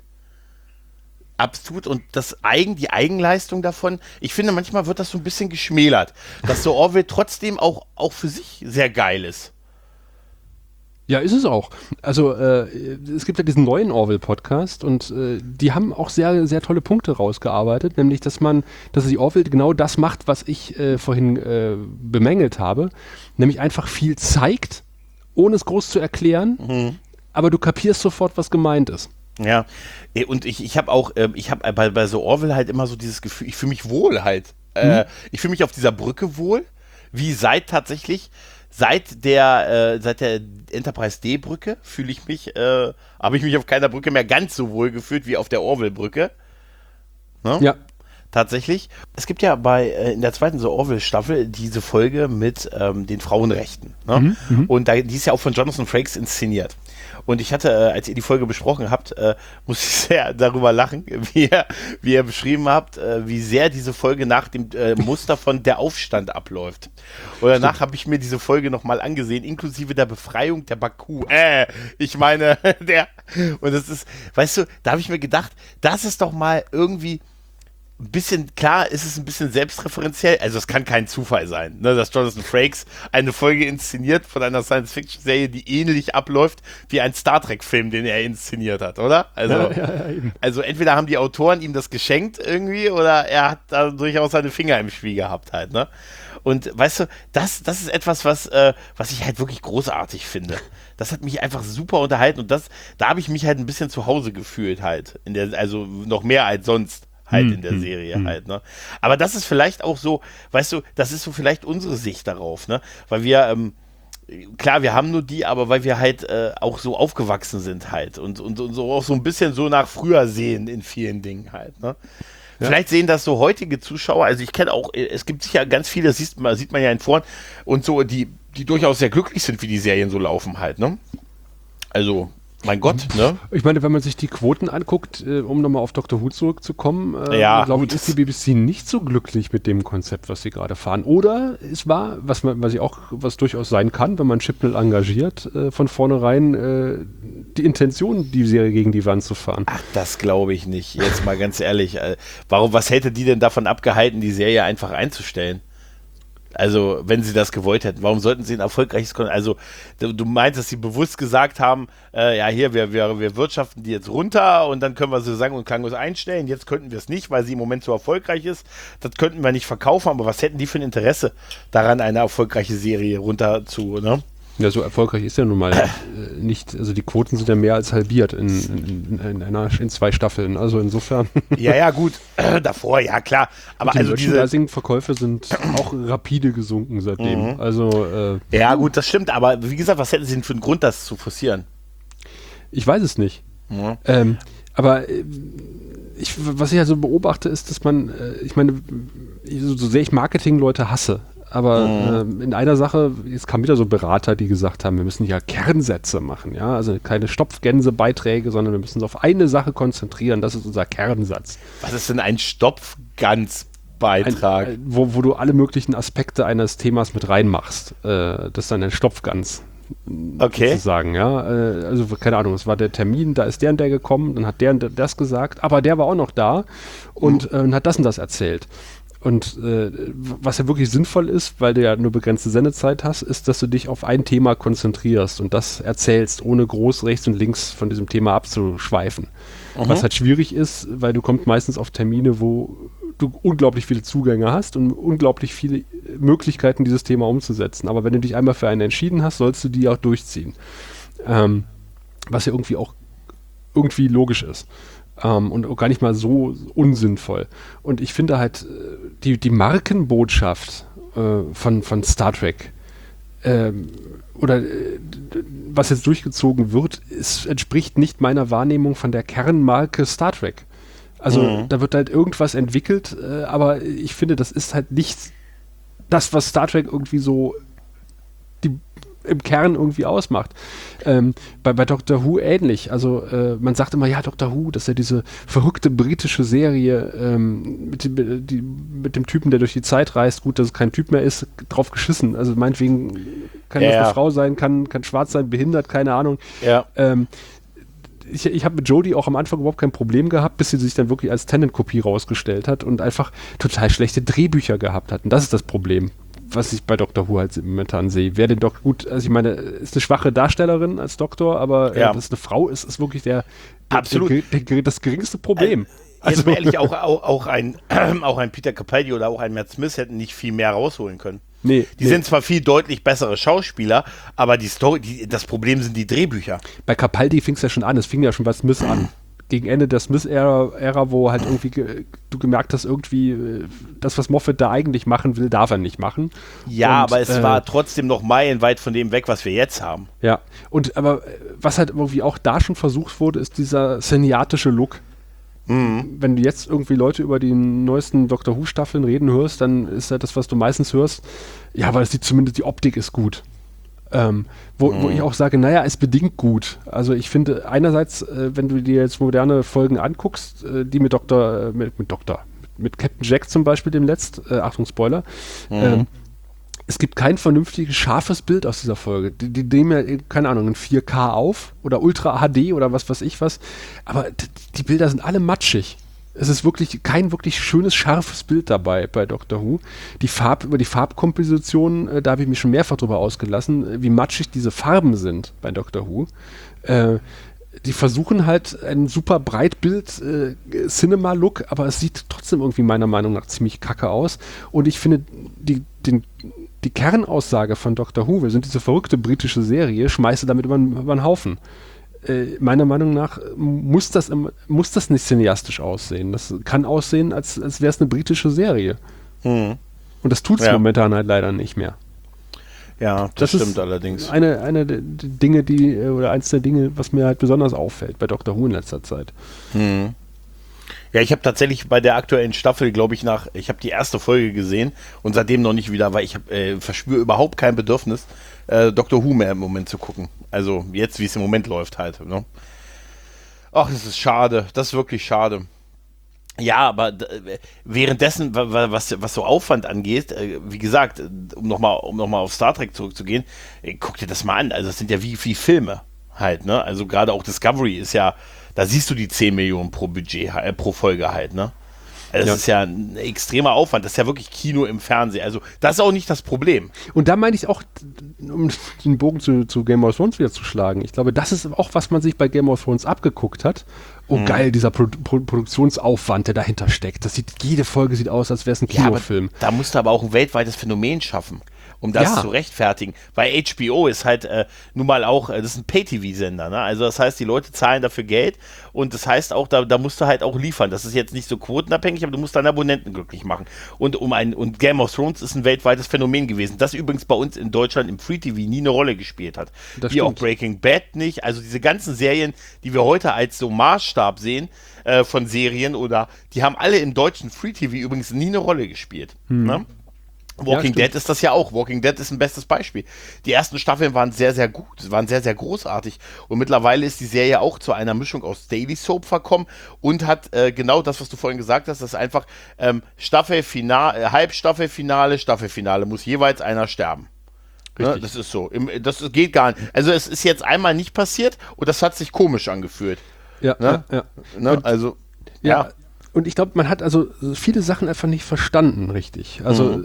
Absolut. Und das Eigen, die Eigenleistung davon, ich finde, manchmal wird das so ein bisschen geschmälert, dass so Orville trotzdem auch, auch für sich sehr geil ist. Ja, ist es auch. Also äh, es gibt ja diesen neuen Orville-Podcast und äh, die haben auch sehr, sehr tolle Punkte rausgearbeitet, nämlich, dass man, dass die Orville genau das macht, was ich äh, vorhin äh, bemängelt habe, nämlich einfach viel zeigt, ohne es groß zu erklären, mhm. aber du kapierst sofort, was gemeint ist. Ja, und ich, ich habe auch, ich habe bei, bei so Orville halt immer so dieses Gefühl, ich fühle mich wohl halt. Mhm. Äh, ich fühle mich auf dieser Brücke wohl, wie seit tatsächlich, seit der, äh, seit der Enterprise D-Brücke fühle ich mich, äh, habe ich mich auf keiner Brücke mehr ganz so wohl gefühlt wie auf der Orville-Brücke. Ne? Ja. Tatsächlich. Es gibt ja bei äh, in der zweiten so Orville-Staffel diese Folge mit ähm, den Frauenrechten. Ne? Mhm, und da, die ist ja auch von Jonathan Frakes inszeniert. Und ich hatte, äh, als ihr die Folge besprochen habt, äh, musste ich sehr darüber lachen, wie ihr, wie ihr beschrieben habt, äh, wie sehr diese Folge nach dem äh, Muster von Der Aufstand abläuft. Und danach habe ich mir diese Folge nochmal angesehen, inklusive der Befreiung der Baku. Äh, ich meine, der, und das ist, weißt du, da habe ich mir gedacht, das ist doch mal irgendwie ein bisschen, klar ist es ein bisschen selbstreferenziell, also es kann kein Zufall sein, ne, dass Jonathan Frakes eine Folge inszeniert von einer Science-Fiction-Serie, die ähnlich abläuft wie ein Star-Trek-Film, den er inszeniert hat, oder? Also, ja, ja, ja, eben. Also entweder haben die Autoren ihm das geschenkt irgendwie oder er hat da durchaus seine Finger im Spiel gehabt halt, ne? Und weißt du, das, das ist etwas, was, äh, was ich halt wirklich großartig finde. Das hat mich einfach super unterhalten und das, da habe ich mich halt ein bisschen zu Hause gefühlt halt, in der, also noch mehr als sonst. Halt in der Serie hm, halt, ne? Aber das ist vielleicht auch so, weißt du, das ist so vielleicht unsere Sicht darauf, ne? Weil wir, ähm, klar, wir haben nur die, aber weil wir halt äh, auch so aufgewachsen sind halt und, und, und so auch so ein bisschen so nach früher sehen in vielen Dingen halt, ne? Ja. Vielleicht sehen das so heutige Zuschauer, also ich kenne auch, es gibt sicher ganz viele, das sieht man, sieht man ja in Foren und so, die, die durchaus sehr glücklich sind, wie die Serien so laufen halt, ne? Also, mein Gott, ne? Ich meine, wenn man sich die Quoten anguckt, äh, um nochmal auf Doctor Who zurückzukommen, äh, ja, glaube ich, ist die B B C nicht so glücklich mit dem Konzept, was sie gerade fahren. Oder es war, was man, was ich auch, was durchaus sein kann, wenn man Chibnall engagiert, äh, von vornherein äh, die Intention, die Serie gegen die Wand zu fahren. Ach, das glaube ich nicht. Jetzt mal ganz ehrlich. Äh, warum, was hätte die denn davon abgehalten, die Serie einfach einzustellen? Also, wenn sie das gewollt hätten, warum sollten sie ein erfolgreiches Kon- Also, du, du meinst, dass sie bewusst gesagt haben, äh, ja, hier, wir, wir, wir wirtschaften die jetzt runter und dann können wir sie sang- und klanglos einstellen. Jetzt könnten wir es nicht, weil sie im Moment so erfolgreich ist. Das könnten wir nicht verkaufen, aber was hätten die für ein Interesse daran, eine erfolgreiche Serie runter zu, ne? Ja, so erfolgreich ist ja nun mal äh, nicht, also die Quoten sind ja mehr als halbiert in, in, in, in, einer, in zwei Staffeln, also insofern. Ja, ja, gut, äh, davor, ja klar, aber die also diese Merchandising-Verkäufe sind auch rapide gesunken seitdem, mhm. also äh, ja gut, das stimmt, aber wie gesagt, was hätten sie denn für einen Grund, das zu forcieren? Ich weiß es nicht, mhm. ähm, aber äh, ich, was ich also beobachte, ist, dass man, äh, ich meine, so, so sehr ich Marketing-Leute hasse, aber mhm. äh, in einer Sache, es kamen wieder so Berater, die gesagt haben, wir müssen ja Kernsätze machen, ja, also keine Stopfgänse-Beiträge, sondern wir müssen uns auf eine Sache konzentrieren, das ist unser Kernsatz. Was ist denn ein Stopfgans-Beitrag? Ein, wo, wo du alle möglichen Aspekte eines Themas mit reinmachst, äh, das ist dann ein Stopfgans. Okay. Sozusagen, ja, äh, also keine Ahnung, es war der Termin, da ist der und der gekommen, dann hat der und der das gesagt, aber der war auch noch da und, mhm. äh, und hat das und das erzählt. Und äh, was ja wirklich sinnvoll ist, weil du ja nur begrenzte Sendezeit hast, ist, dass du dich auf ein Thema konzentrierst und das erzählst, ohne groß rechts und links von diesem Thema abzuschweifen. Mhm. Was halt schwierig ist, weil du kommst meistens auf Termine, wo du unglaublich viele Zugänge hast und unglaublich viele Möglichkeiten, dieses Thema umzusetzen. Aber wenn du dich einmal für einen entschieden hast, sollst du die auch durchziehen. Ähm, was ja irgendwie auch irgendwie logisch ist. Um, und auch gar nicht mal so unsinnvoll. Und ich finde halt, die, die Markenbotschaft äh, von, von Star Trek ähm, oder äh, was jetzt durchgezogen wird, es entspricht nicht meiner Wahrnehmung von der Kernmarke Star Trek. Also mhm. da wird halt irgendwas entwickelt, äh, aber ich finde, das ist halt nicht das, was Star Trek irgendwie so die im Kern irgendwie ausmacht. Ähm, bei, bei Doctor Who ähnlich. Also äh, man sagt immer, ja, Doctor Who, das ist ja diese verrückte britische Serie ähm, mit, dem, die, mit dem Typen, der durch die Zeit reist. Gut, dass es kein Typ mehr ist, drauf geschissen. Also meinetwegen kann ja, das eine ja. Frau sein, kann, kann schwarz sein, behindert, keine Ahnung. Ja. Ähm, ich ich habe mit Jodie auch am Anfang überhaupt kein Problem gehabt, bis sie sich dann wirklich als Tennant-Kopie rausgestellt hat und einfach total schlechte Drehbücher gehabt hat. Und das ist das Problem. was ich bei Doctor Who halt momentan sehe. Wer den Doktor, gut, also ich meine, ist eine schwache Darstellerin als Doktor, aber Ja. äh, dass es eine Frau ist, ist wirklich der, der, Absolut. der, der, das geringste Problem. Also, jetzt mal ehrlich, auch, auch, auch, ein, auch ein Peter Capaldi oder auch ein Matt Smith hätten nicht viel mehr rausholen können. Nee, Die nee. sind zwar viel deutlich bessere Schauspieler, aber die Story, die, das Problem sind die Drehbücher. Bei Capaldi fing es ja schon an, es fing ja schon bei Smith an. Gegen Ende der Smith-Ära, Ära, wo halt irgendwie ge, du gemerkt hast, irgendwie äh, das, was Moffat da eigentlich machen will, darf er nicht machen. Ja, Und, aber es äh, war trotzdem noch meilenweit von dem weg, was wir jetzt haben. Ja, und aber äh, was halt irgendwie auch da schon versucht wurde, ist dieser cineatische Look. Mhm. Wenn du jetzt irgendwie Leute über die neuesten Doctor Who-Staffeln reden hörst, dann ist halt das, was du meistens hörst, ja, aber es sieht zumindest, die Optik ist gut. Ähm, wo, Mhm. wo ich auch sage, naja, ist bedingt gut. Also ich finde einerseits, äh, wenn du dir jetzt moderne Folgen anguckst, äh, die mit Doktor, äh, mit, mit Doktor, mit, mit Captain Jack zum Beispiel dem letzt, äh, Achtung Spoiler, Mhm. ähm, es gibt kein vernünftiges, scharfes Bild aus dieser Folge. Die, die nehmen ja, keine Ahnung, in vier K auf oder Ultra H D oder was weiß ich was. Aber d- die Bilder sind alle matschig. Es ist wirklich kein wirklich schönes, scharfes Bild dabei bei Doctor Who. Die Farb, über die Farbkomposition, äh, da habe ich mich schon mehrfach drüber ausgelassen, äh, wie matschig diese Farben sind bei Doctor Who. Äh, die versuchen halt ein super Breitbild äh, Cinema-Look, aber es sieht trotzdem irgendwie meiner Meinung nach ziemlich kacke aus. Und ich finde, die, den, die Kernaussage von Doctor Who, wir sind diese verrückte britische Serie, schmeiße damit über, über den Haufen. Äh, meiner Meinung nach muss das, im, muss das nicht cineastisch aussehen. Das kann aussehen, als, als wäre es eine britische Serie. Mhm. Und das tut es Ja. momentan halt leider nicht mehr. Ja, das, Das stimmt ist allerdings. Eine, eine der der Dinge, die, äh, oder eins der Dinge, was mir halt besonders auffällt bei Doctor Who in letzter Zeit. Mhm. Ja, ich habe tatsächlich bei der aktuellen Staffel, glaube ich, nach, ich habe die erste Folge gesehen und seitdem noch nicht wieder, weil ich hab, äh, verspüre überhaupt kein Bedürfnis, äh, Doctor Who mehr im Moment zu gucken. Also jetzt, wie es im Moment läuft halt. Ne? Ach, das ist schade. Das ist wirklich schade. Ja, aber d- währenddessen, wa- wa- was, was so Aufwand angeht, äh, wie gesagt, äh, um nochmal um noch mal auf Star Trek zurückzugehen, äh, guck dir das mal an. Also das sind ja wie viele Filme halt, ne? Also gerade auch Discovery ist ja, da siehst du die zehn Millionen pro Budget, äh, pro Folge halt, ne? Also das Ja. ist ja ein extremer Aufwand. Das ist ja wirklich Kino im Fernsehen. Also das ist auch nicht das Problem. Und da meine ich auch, um den Bogen zu, zu Game of Thrones wieder zu schlagen, ich glaube, das ist auch, was man sich bei Game of Thrones abgeguckt hat. Oh Mhm. geil, dieser Pro Pro Produktionsaufwand, der dahinter steckt. Das sieht, jede Folge sieht aus, als wäre es ein Ja, aber Kinofilm. da musst du aber auch ein weltweites Phänomen schaffen, um das Ja. zu rechtfertigen. Weil H B O ist halt äh, nun mal auch, äh, das ist ein Pay-T V-Sender, ne? Also das heißt, die Leute zahlen dafür Geld und das heißt auch, da, da musst du halt auch liefern. Das ist jetzt nicht so quotenabhängig, aber du musst deine Abonnenten glücklich machen. Und, um ein, und Game of Thrones ist ein weltweites Phänomen gewesen, das übrigens bei uns in Deutschland im Free-T V nie eine Rolle gespielt hat. Das Wie auch stimmt. Breaking Bad nicht. Also diese ganzen Serien, die wir heute als so Maßstab sehen, äh, von Serien oder die haben alle im deutschen Free-T V übrigens nie eine Rolle gespielt. Ne? Walking stimmt. Dead ist das ja auch. Walking Dead ist ein bestes Beispiel. Die ersten Staffeln waren sehr, sehr gut, waren sehr, sehr großartig. Und mittlerweile ist die Serie auch zu einer Mischung aus Daily Soap verkommen und hat äh, genau das, was du vorhin gesagt hast, das ist einfach ähm, Staffelfinale, äh, Halbstaffelfinale, Staffelfinale, muss jeweils einer sterben. Ne? Richtig. Das ist so. Im, das geht gar nicht. Also es ist jetzt einmal nicht passiert und das hat sich komisch angefühlt. Ja, Ne? ja, ja. Ne? Und- Also, Ja, ja. und ich glaube, man hat also viele Sachen einfach nicht verstanden, richtig. Also, Mhm. äh,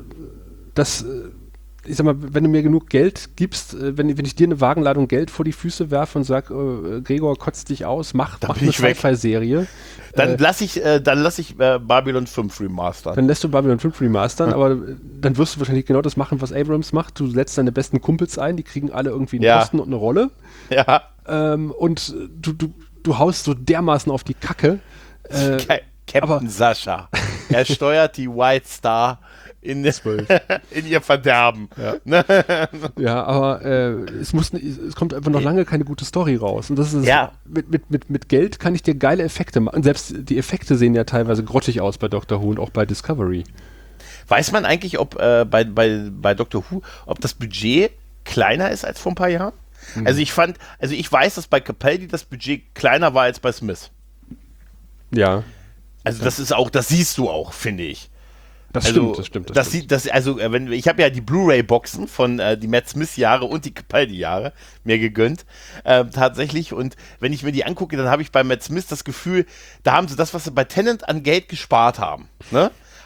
das, äh, ich sag mal, wenn du mir genug Geld gibst, äh, wenn, wenn ich dir eine Wagenladung Geld vor die Füße werfe und sag, äh, Gregor, kotzt dich aus, mach, Dann mach bin eine ich weg. Sci-Fi-Serie, Dann äh, lasse ich, äh, dann lass ich äh, Babylon fünf remastern. dann lässt du Babylon fünf remastern, aber äh, dann wirst du wahrscheinlich genau das machen, was Abrams macht. Du setzt deine besten Kumpels ein, die kriegen alle irgendwie einen Ja. Posten und eine Rolle. Ja. Ähm, und du, du, du haust so dermaßen auf die Kacke. Äh, Ca- Captain aber- Sascha. Er steuert die White Star in, in ihr Verderben. Ne? Ja, aber äh, es, muss, n- es kommt einfach noch lange keine gute Story raus. Und das ist Ja. mit, mit, mit, mit Geld kann ich dir geile Effekte machen. Und selbst die Effekte sehen ja teilweise grottig aus bei Doctor Who und auch bei Discovery. Weiß man eigentlich, ob äh, bei, bei, bei Doctor Who, ob das Budget kleiner ist als vor ein paar Jahren? Mhm. Also ich fand, also ich weiß, dass bei Capaldi das Budget kleiner war als bei Smith. Ja, Also das ist auch, das siehst du auch, finde ich. das Also, stimmt, das stimmt. Das das stimmt. sieht, das, also, äh, wenn, ich habe ja die Blu-ray-Boxen von äh, die Matt Smith-Jahre und die Capaldi-Jahre mir gegönnt, ähm, tatsächlich. Und wenn ich mir die angucke, dann habe ich bei Matt Smith das Gefühl, da haben sie das, was sie bei Tennant an Geld gespart haben, ne?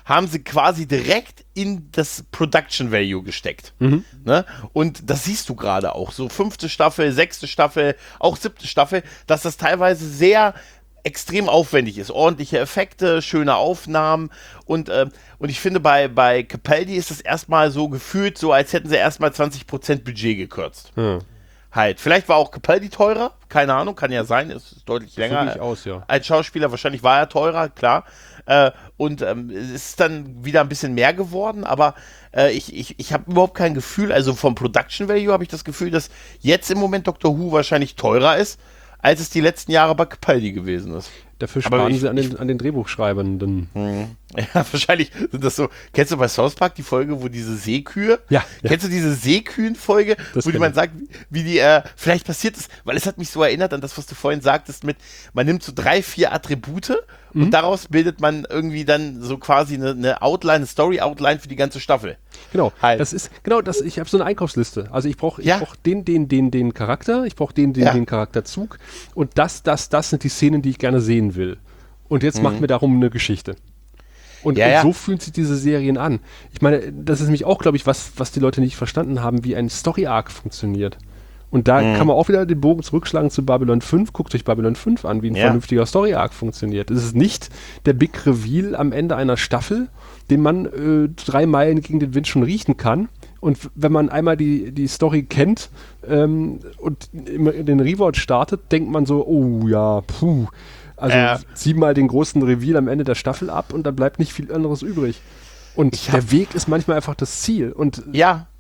haben sie quasi direkt in das Production Value gesteckt. Mhm. Ne? Und das siehst du gerade auch. So fünfte Staffel, sechste Staffel, auch siebte Staffel, dass das teilweise sehr extrem aufwendig ist. Ordentliche Effekte, schöne Aufnahmen und, ähm, und ich finde, bei, bei Capaldi ist es erstmal so gefühlt, so als hätten sie erstmal zwanzig Prozent Budget gekürzt. Ja. Halt. Vielleicht war auch Capaldi teurer, keine Ahnung, kann ja sein, ist deutlich länger So gehe ich aus, ja. als Schauspieler, wahrscheinlich war er teurer, klar. Äh, und ähm, es ist dann wieder ein bisschen mehr geworden, aber äh, ich, ich, ich habe überhaupt kein Gefühl, also vom Production Value habe ich das Gefühl, dass jetzt im Moment Doctor Who wahrscheinlich teurer ist, als es die letzten Jahre bei Capaldi gewesen ist. Dafür Aber sparen ich- sie an den, ich- an den Drehbuchschreibenden. Ja, wahrscheinlich sind das so. Kennst du bei South Park die Folge, wo diese Seekühe? Ja, ja. Kennst du diese Seekühen-Folge, Das wo die kenn man ich. sagt, wie, wie die, äh, vielleicht passiert ist, weil es hat mich so erinnert an das, was du vorhin sagtest mit, man nimmt so drei, vier Attribute Mhm. und daraus bildet man irgendwie dann so quasi eine, eine Outline, eine Story-Outline für die ganze Staffel. Genau, Halt. das ist, genau, das, ich habe so eine Einkaufsliste. Also ich brauche ich Ja. brauch den, den, den, den Charakter, ich brauche den, den, Ja. den Charakterzug und das, das, das sind die Szenen, die ich gerne sehen will. Und jetzt macht mir darum eine Geschichte. Und, Mhm. Ja, und ja. so fühlen sich diese Serien an. Ich meine, das ist nämlich auch, glaube ich, was, was die Leute nicht verstanden haben, wie ein Story-Arc funktioniert. Und da Mhm. kann man auch wieder den Bogen zurückschlagen zu Babylon fünf. Guckt euch Babylon fünf an, wie ein Ja. vernünftiger Story-Arc funktioniert. Es ist nicht der Big Reveal am Ende einer Staffel, den man äh, drei Meilen gegen den Wind schon riechen kann. Und w- wenn man einmal die, die Story kennt ähm, und immer den Rewatch startet, denkt man so, oh ja, puh. Also Ja. zieh mal den großen Reveal am Ende der Staffel ab und dann bleibt nicht viel anderes übrig. Und Ich hab- der Weg ist manchmal einfach das Ziel. Und Ja.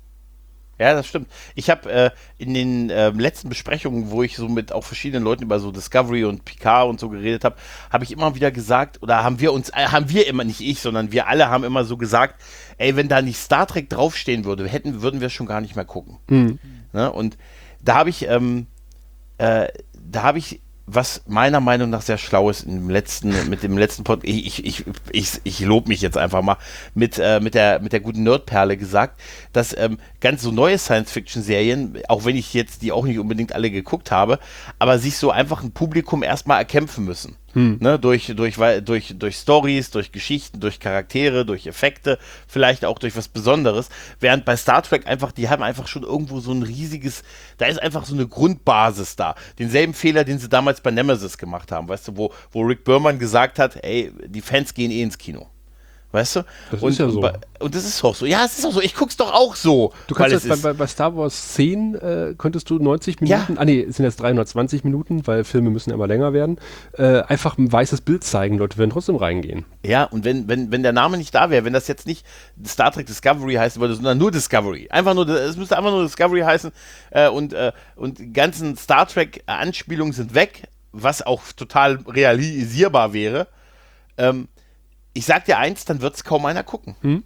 Ja, das stimmt. Ich habe äh, in den ähm, letzten Besprechungen, wo ich so mit auch verschiedenen Leuten über so Discovery und Picard und so geredet habe, habe ich immer wieder gesagt, oder haben wir uns, äh, haben wir immer, nicht ich, sondern wir alle haben immer so gesagt, ey, wenn da nicht Star Trek draufstehen würde, hätten, würden wir schon gar nicht mehr gucken. Mhm. Ne? Und da habe ich, ähm, äh, da habe ich was meiner Meinung nach sehr schlau ist im letzten, mit dem letzten Pod, ich, ich, ich, ich, ich lobe mich jetzt einfach mal, mit, äh, mit, der, mit der guten Nerdperle gesagt, dass ähm, ganz so neue Science-Fiction-Serien, auch wenn ich jetzt die auch nicht unbedingt alle geguckt habe, aber sich so einfach ein Publikum erstmal erkämpfen müssen. Hm. Ne, durch, durch, weil- durch, durch Stories, durch Geschichten, durch Charaktere, durch Effekte, vielleicht auch durch was Besonderes. Während bei Star Trek einfach, die haben einfach schon irgendwo so ein riesiges, da ist einfach so eine Grundbasis da. Denselben Fehler, den sie damals bei Nemesis gemacht haben, weißt du, wo, wo Rick Berman gesagt hat, ey, die Fans gehen eh ins Kino. Weißt du? Das und, ist ja so. Und, bei, und das ist auch so. Ja, es ist auch so. Ich guck's doch auch so. Du weil kannst es jetzt bei, ist, bei, bei Star Wars zehn äh, könntest du neunzig Ja. Minuten, ah nee, es sind jetzt dreihundertzwanzig Minuten, weil Filme müssen ja immer länger werden, äh, einfach ein weißes Bild zeigen, Leute werden trotzdem reingehen. Ja, und wenn, wenn, wenn der Name nicht da wäre, wenn das jetzt nicht Star Trek Discovery heißen würde, sondern nur Discovery. Einfach nur, es müsste einfach nur Discovery heißen äh, und, äh, und die ganzen Star Trek-Anspielungen sind weg, was auch total realisierbar wäre. Ähm, ich sag dir eins, dann wird es kaum einer gucken. Hm?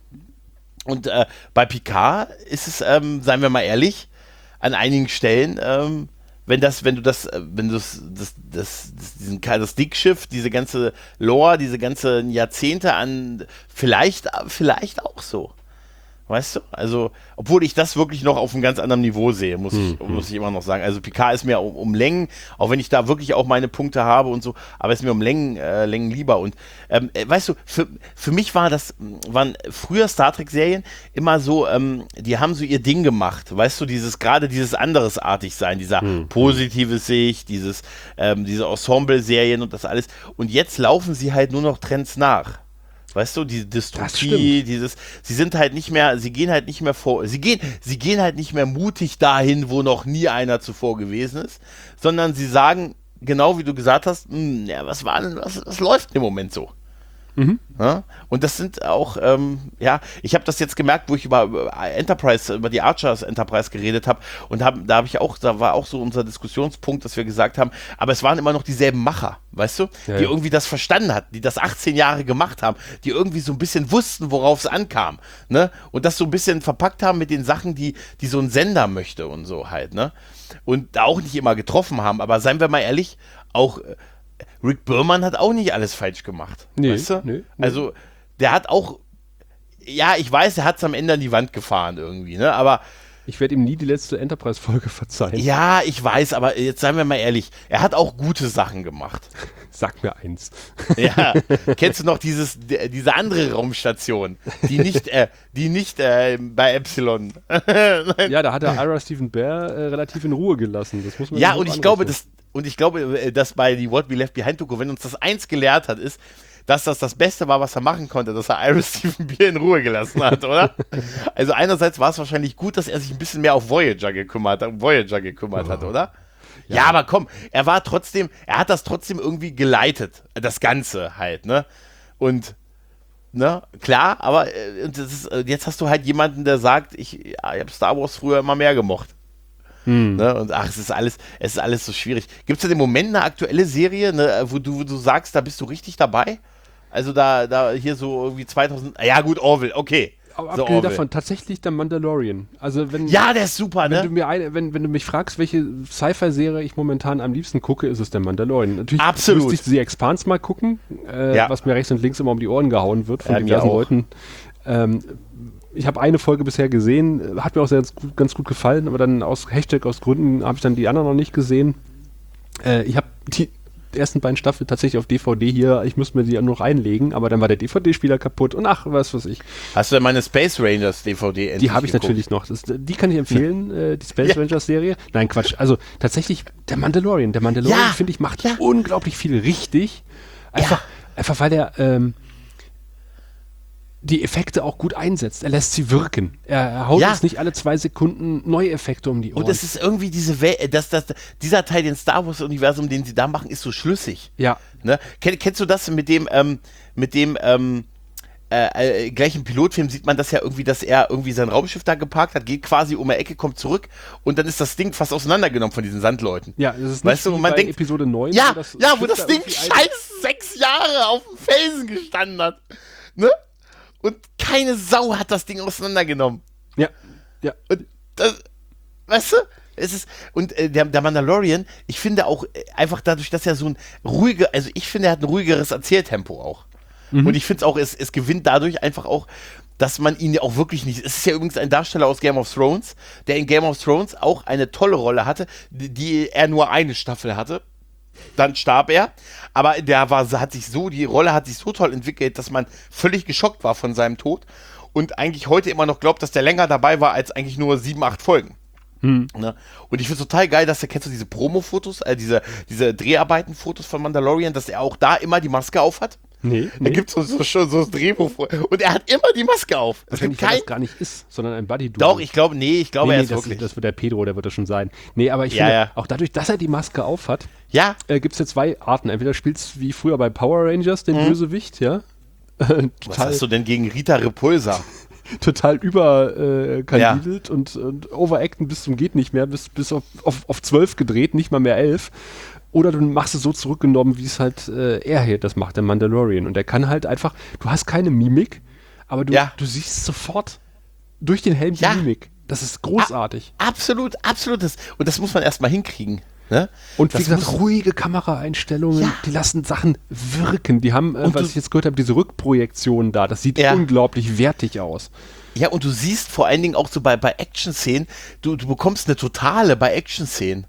Und äh, bei Picard ist es, ähm, seien wir mal ehrlich, an einigen Stellen, ähm, wenn das, wenn du das, äh, wenn du das, das, das, das, diesen, das Dickschiff, diese ganze Lore, diese ganzen Jahrzehnte an, vielleicht, vielleicht auch so. Weißt du? Also, obwohl ich das wirklich noch auf einem ganz anderen Niveau sehe, muss, ich, muss ich immer noch sagen. Also Picard ist mir um, um Längen, auch wenn ich da wirklich auch meine Punkte habe und so, aber ist mir um Längen, äh, Längen lieber. Und ähm, äh, weißt du, für, für mich war das, waren früher Star Trek-Serien immer so, ähm, die haben so ihr Ding gemacht, weißt du, dieses, gerade dieses anderesartig sein, dieser Hm. positive Sicht, dieses, ähm, diese Ensemble-Serien und das alles. Und jetzt laufen sie halt nur noch Trends nach. Weißt du, die Dystopie, dieses, sie sind halt nicht mehr, sie gehen halt nicht mehr vor, sie gehen, sie gehen halt nicht mehr mutig dahin, wo noch nie einer zuvor gewesen ist, sondern sie sagen, genau wie du gesagt hast, "Hm, ja, was war denn, was, was läuft im Moment so?" Mhm. Ja? Und das sind auch, ähm, ja, ich habe das jetzt gemerkt, wo ich über, über Enterprise, über die Archers Enterprise geredet habe und hab, da habe ich auch, da war auch so unser Diskussionspunkt, dass wir gesagt haben, aber es waren immer noch dieselben Macher, weißt du, Ja, die ja. irgendwie das verstanden hatten, die das achtzehn Jahre gemacht haben, die irgendwie so ein bisschen wussten, worauf es ankam, ne, und das so ein bisschen verpackt haben mit den Sachen, die, die so ein Sender möchte und so halt, ne, und da auch nicht immer getroffen haben, aber seien wir mal ehrlich, auch äh, Rick Berman hat auch nicht alles falsch gemacht. Nee, weißt du? nee, nee. Also, der hat auch, ja, ich weiß, er hat es am Ende an die Wand gefahren irgendwie, ne? Aber Ich werde ihm nie die letzte Enterprise-Folge verzeihen. Ja, ich weiß, aber jetzt seien wir mal ehrlich, er hat auch gute Sachen gemacht. Sag mir eins. Ja, kennst du noch dieses, d- diese andere Raumstation, die nicht, äh, die nicht äh, bei Epsilon. Ja, da hat er Ira Stephen Bear äh, relativ in Ruhe gelassen. Das muss man Ja, ihm und hoch ich glaube, anrechnen. das, und ich glaube, äh, dass bei die What We Left Behind Doku, wenn uns das eins gelehrt hat, ist, dass das das Beste war, was er machen konnte, dass er Ira Stephen Bear in Ruhe gelassen hat, oder? Also einerseits war es wahrscheinlich gut, dass er sich ein bisschen mehr auf Voyager gekümmert, um Voyager gekümmert hat, oder? Ja. Ja, aber komm, er war trotzdem, er hat das trotzdem irgendwie geleitet, das Ganze halt, ne? Und, ne, klar, aber äh, und das ist, äh, jetzt hast du halt jemanden, der sagt, ich, ja, ich habe Star Wars früher immer mehr gemocht. Hm. Ne? Und ach, es ist alles, es ist alles so schwierig. Gibt es denn im Moment eine aktuelle Serie, ne, wo du, wo du sagst, da bist du richtig dabei? Also da, da hier so irgendwie zweitausend, ja gut, Orville, okay. Aber So, abgesehen Orville. davon, tatsächlich der Mandalorian. Also wenn, Ja, der ist super, wenn, ne? du mir eine, wenn, wenn du mich fragst, welche Sci-Fi-Serie ich momentan am liebsten gucke, ist es der Mandalorian. Natürlich Absolut. müsste ich The Expanse mal gucken, äh, Ja. was mir rechts und links immer um die Ohren gehauen wird von Ja, mir diversen auch. Leuten. Ähm, ich habe eine Folge bisher gesehen, hat mir auch sehr ganz gut, ganz gut gefallen, aber dann aus Hashtag, aus Gründen habe ich dann die anderen noch nicht gesehen. Äh, ich habe die ersten beiden Staffeln tatsächlich auf D V D hier, ich müsste mir die noch einlegen, aber dann war der D V D-Spieler kaputt und ach, was weiß ich. Hast du denn meine Space Rangers D V D endlich Die habe ich geguckt? natürlich noch. Das, die kann ich empfehlen, äh, die Space Ja. Rangers Serie. Nein, Quatsch. Also tatsächlich, der Mandalorian. Der Mandalorian, Ja. finde ich, macht Ja. unglaublich viel richtig. Einfach, einfach weil er ähm, die Effekte auch gut einsetzt. Er lässt sie wirken. Er, er haut Ja. uns nicht alle zwei Sekunden neue Effekte um die Ohren. Und es ist irgendwie diese Welt, das, das, dieser Teil den Star Wars-Universum, den sie da machen, ist so schlüssig. ja. Ne? Kenn, kennst du das mit dem, ähm, mit dem, ähm, äh, äh, gleich im Pilotfilm sieht man das ja irgendwie, dass er irgendwie sein Raumschiff da geparkt hat, geht quasi um die Ecke, kommt zurück und dann ist das Ding fast auseinandergenommen von diesen Sandleuten. Ja, das ist Weißt nicht du, wie und man bei denkt- Episode neun. Ja, das ja, wo Schiff das da Ding irgendwie ein- scheiß sechs Jahre auf dem Felsen gestanden hat. Ne? Und keine Sau hat das Ding auseinandergenommen. Ja, ja. Und das, weißt du? Es ist, und äh, der, der Mandalorian, ich finde auch äh, einfach dadurch, dass er so ein ruhiger, also ich finde, er hat ein ruhigeres Erzähltempo auch. Mhm. Und ich finde es auch, es, es gewinnt dadurch einfach auch, dass man ihn ja auch wirklich nicht, es ist ja übrigens ein Darsteller aus Game of Thrones, der in Game of Thrones auch eine tolle Rolle hatte, die, die er nur eine Staffel hatte. Dann starb er, aber der war, hat sich so, die Rolle hat sich so toll entwickelt, dass man völlig geschockt war von seinem Tod und eigentlich heute immer noch glaubt, dass der länger dabei war als eigentlich nur sieben, acht Folgen. Hm. Ne? Und ich finde es total geil, dass er, kennst du diese Promo-Fotos, äh, diese, diese Dreharbeiten-Fotos von Mandalorian, dass er auch da immer die Maske auf hat? Nee, Da nee. gibt es so, so, so, so das Drehbuch vor. Und er hat immer die Maske auf. Es Wahrscheinlich, gibt weil kein. das gar nicht ist, sondern ein Buddy-Duo. Doch, ich glaube, nee, ich glaube, nee, er nee, ist das, wirklich. das wird der Pedro, der wird das schon sein. Nee, aber ich Ja, finde, ja. auch dadurch, dass er die Maske auf hat, Ja, äh, gibt es ja zwei Arten. Entweder spielst du wie früher bei Power Rangers den Mhm. Bösewicht, ja. was total, hast du denn gegen Rita Repulsa? total überkandidelt äh, kandidelt und, und overacten bis zum geht nicht mehr, bis, bis auf, auf, auf zwölf gedreht, nicht mal mehr elf. Oder du machst es so zurückgenommen, wie es halt äh, er hier das macht, der Mandalorian. Und er kann halt einfach, du hast keine Mimik, aber du, Ja. du siehst sofort durch den Helm die Ja. Mimik. Das ist großartig. Absolut, absolut. Das, und das muss man erstmal hinkriegen. Ne? Und wie das gesagt, muss- ruhige Kameraeinstellungen, Ja. die lassen Sachen wirken. Die haben, äh, Und was du- ich jetzt gehört habe, diese Rückprojektion da. Das sieht Ja. unglaublich wertig aus. Ja, und du siehst vor allen Dingen auch so bei, bei Action-Szenen, du, du bekommst eine totale bei Action-Szenen.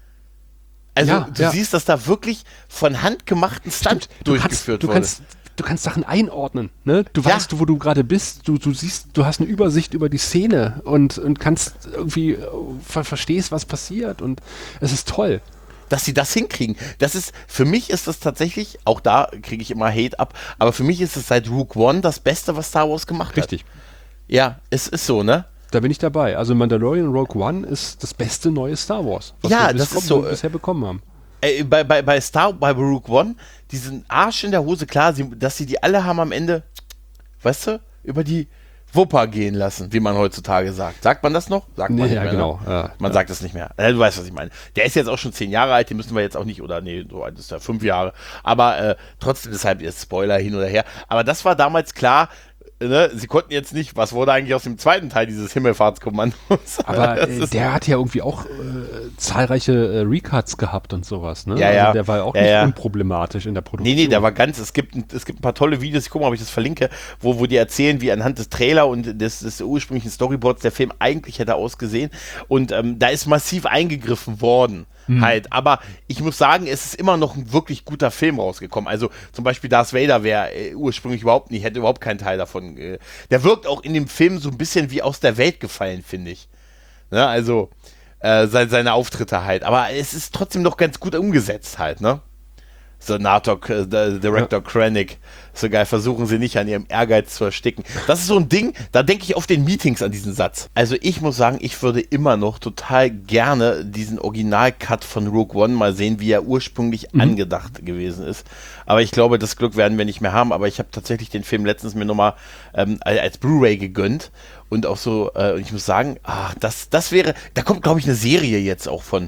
Also Ja, du ja. siehst, dass da wirklich von Hand gemachten Stunt Du kannst, durchgeführt du wurde. kannst, du kannst Sachen einordnen. Ne? Du Ja. weißt, wo du gerade bist. Du, du siehst, du hast eine Übersicht über die Szene und, und kannst irgendwie äh, ver verstehst, was passiert. Und es ist toll. Dass sie das hinkriegen. Das ist, für mich ist das tatsächlich, auch da kriege ich immer Hate ab, aber für mich ist es seit Rogue One das Beste, was Star Wars gemacht Richtig. hat. Ja, es ist so, ne? Da bin ich dabei. Also Mandalorian Rogue One ist das beste neue Star Wars, was Ja, wir bis das ist so, äh, bisher bekommen haben. Äh, bei, bei, bei Star, bei Rogue One, diesen Arsch in der Hose, klar, sie, dass sie die alle haben am Ende, weißt du, über die Wupper gehen lassen, wie man heutzutage sagt. Sagt man das noch? Sagt man Nee, nicht ja, mehr, genau. Ne? Ja, man ja. sagt das nicht mehr. Äh, du weißt, was ich meine. Der ist jetzt auch schon zehn Jahre alt, den müssen wir jetzt auch nicht, oder nee, so alt ist er, fünf Jahre. Aber äh, trotzdem, deshalb jetzt Spoiler hin oder her. Aber das war damals klar, ne? Sie konnten jetzt nicht, was wurde eigentlich aus dem zweiten Teil dieses Himmelfahrtskommandos? Aber Das äh, ist- der hat ja irgendwie auch äh, zahlreiche äh, Recuts gehabt und sowas, ne? Ja, also ja. der war ja auch ja, nicht ja. unproblematisch in der Produktion. Nee, nee, der war ganz, es gibt, ein- es gibt ein paar tolle Videos, ich gucke mal, ob ich das verlinke, wo, wo die erzählen, wie anhand des Trailer und des, des ursprünglichen Storyboards der Film eigentlich hätte ausgesehen. Und ähm, da ist massiv eingegriffen worden. Halt, aber ich muss sagen, es ist immer noch ein wirklich guter Film rausgekommen. Also zum Beispiel Darth Vader wäre äh, ursprünglich überhaupt nicht, hätte überhaupt keinen Teil davon. Äh, der wirkt auch in dem Film so ein bisschen wie aus der Welt gefallen, finde ich. Ne? Also äh, seine, seine Auftritte halt. Aber es ist trotzdem noch ganz gut umgesetzt halt, ne? Senator, äh, Director ja. Krennic. So geil, versuchen sie nicht an ihrem Ehrgeiz zu ersticken. Das ist so ein Ding, da denke ich auf den Meetings an diesen Satz. Also ich muss sagen, ich würde immer noch total gerne diesen Original-Cut von Rogue One mal sehen, wie er ursprünglich mhm. angedacht gewesen ist. Aber ich glaube, das Glück werden wir nicht mehr haben. Aber ich habe tatsächlich den Film letztens mir nochmal ähm, als Blu-ray gegönnt. Und auch so, äh, ich muss sagen, ach, das, das wäre, da kommt, glaube ich, eine Serie jetzt auch von.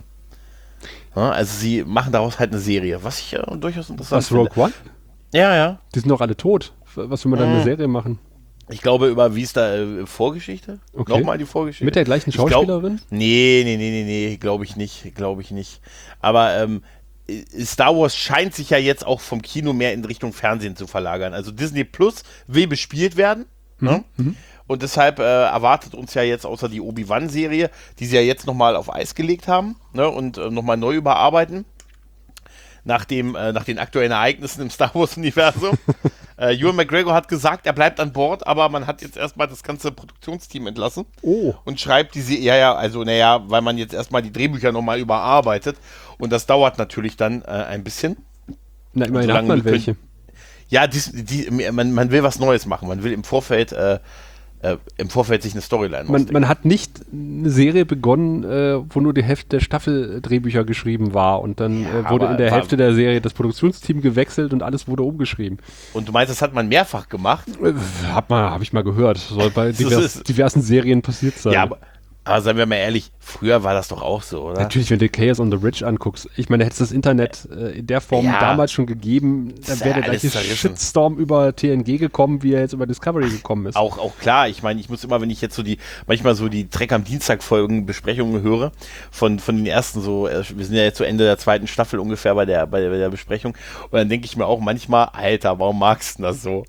Ja, also sie machen daraus halt eine Serie, was ich ja durchaus interessant Was, Rogue One? Ja, ja. Die sind doch alle tot. Was will man dann Mhm. eine Serie machen? Ich glaube, über wie ist da äh, Vorgeschichte? Okay. Nochmal die Vorgeschichte. Mit der gleichen Ich glaub- Schauspielerin? Nee, nee, nee, nee, nee, glaube ich nicht, glaube ich nicht. Aber ähm, Star Wars scheint sich ja jetzt auch vom Kino mehr in Richtung Fernsehen zu verlagern. Also Disney Plus will bespielt werden. Mhm. Ne? Mhm. Und deshalb äh, erwartet uns ja jetzt außer die Obi-Wan-Serie, die sie ja jetzt nochmal auf Eis gelegt haben, ne? Und äh, nochmal neu überarbeiten. Nach, dem, äh, nach den aktuellen Ereignissen im Star Wars-Universum. äh, Ewan McGregor hat gesagt, er bleibt an Bord, aber man hat jetzt erstmal das ganze Produktionsteam entlassen. Oh. Und schreibt diese, ja, ja, also naja, weil man jetzt erstmal die Drehbücher nochmal überarbeitet. Und das dauert natürlich dann äh, ein bisschen. Na, immerhin solange hat man wir können- welche. Ja, dies, die, man, man will was Neues machen. Man will im Vorfeld, äh, äh, im Vorfeld sich eine Storyline Man, man hat nicht eine Serie begonnen, äh, wo nur die Hälfte der Staffel Drehbücher geschrieben war und dann Ja, äh, wurde aber in der war- Hälfte der Serie das Produktionsteam gewechselt und alles wurde umgeschrieben. Und du meinst, das hat man mehrfach gemacht? Äh, hab mal, hab ich mal gehört. Soll bei Das divers, ist- diversen Serien passiert sein. Ja, aber, aber seien wir mal ehrlich, früher war das doch auch so, oder? Natürlich, wenn du Chaos on the Ridge anguckst. Ich meine, hätte es das Internet äh, in der Form Ja. damals schon gegeben, Ist dann ja wäre der alles gleiche zerrissen. Shitstorm über T N G gekommen, wie er jetzt über Discovery gekommen ist. Auch, auch klar, ich meine, ich muss immer, wenn ich jetzt so die, manchmal so die Trek am Dienstag Folgen, Besprechungen höre, von, von den ersten so, äh, wir sind ja jetzt zu Ende der zweiten Staffel ungefähr bei der, bei der, bei der Besprechung, und dann denke ich mir auch manchmal, Alter, warum magst du das so?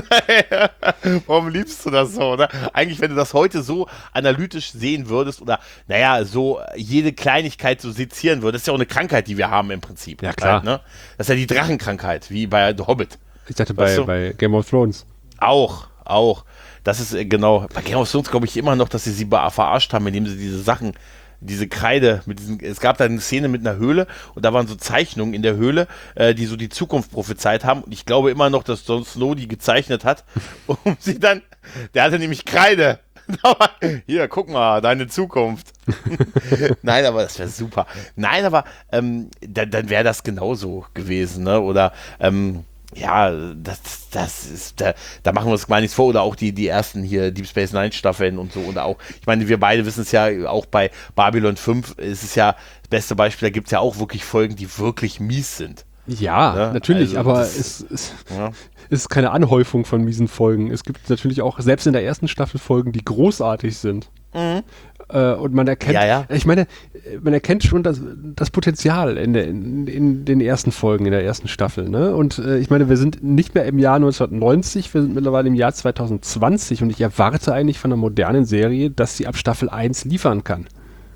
Warum liebst du das so, oder? Eigentlich, wenn du das heute so analytisch sehen würdest oder, naja, so jede Kleinigkeit so sezieren würdest, ist ja auch eine Krankheit, die wir haben im Prinzip. Ja, klar. Halt, ne? Das ist ja die Drachenkrankheit, wie bei The Hobbit. Ich dachte Weißt bei, du? bei Game of Thrones. Auch, auch. Das ist äh, genau, bei Game of Thrones glaube ich immer noch, dass sie sie be- verarscht haben, indem sie diese Sachen, diese Kreide, mit diesen, es gab da eine Szene mit einer Höhle und da waren so Zeichnungen in der Höhle, äh, die so die Zukunft prophezeit haben und ich glaube immer noch, dass Jon Snow die gezeichnet hat, um sie dann, der hatte nämlich Kreide. Hier, guck mal, deine Zukunft. Nein, aber das wäre super. Nein, aber ähm, dann, dann wäre das genauso gewesen, ne? Oder ähm, ja, das, das ist, da, da machen wir uns gar nichts vor. Oder auch die, die ersten hier Deep Space Nine Staffeln und so. Oder auch, ich meine, wir beide wissen es ja, auch bei Babylon fünf ist es ja das beste Beispiel, da gibt es ja auch wirklich Folgen, die wirklich mies sind. Ja, Ja, natürlich, also aber das- es, es Ja. ist keine Anhäufung von miesen Folgen. Es gibt natürlich auch, selbst in der ersten Staffel, Folgen, die großartig sind. Äh, und man erkennt, Ja, ja. ich meine, man erkennt schon das, das Potenzial in, der, in, in den ersten Folgen, in der ersten Staffel. Ne? Und äh, ich meine, wir sind nicht mehr im Jahr neunzehnhundertneunzig, wir sind mittlerweile im Jahr zwanzig zwanzig und ich erwarte eigentlich von einer modernen Serie, dass sie ab Staffel eins liefern kann.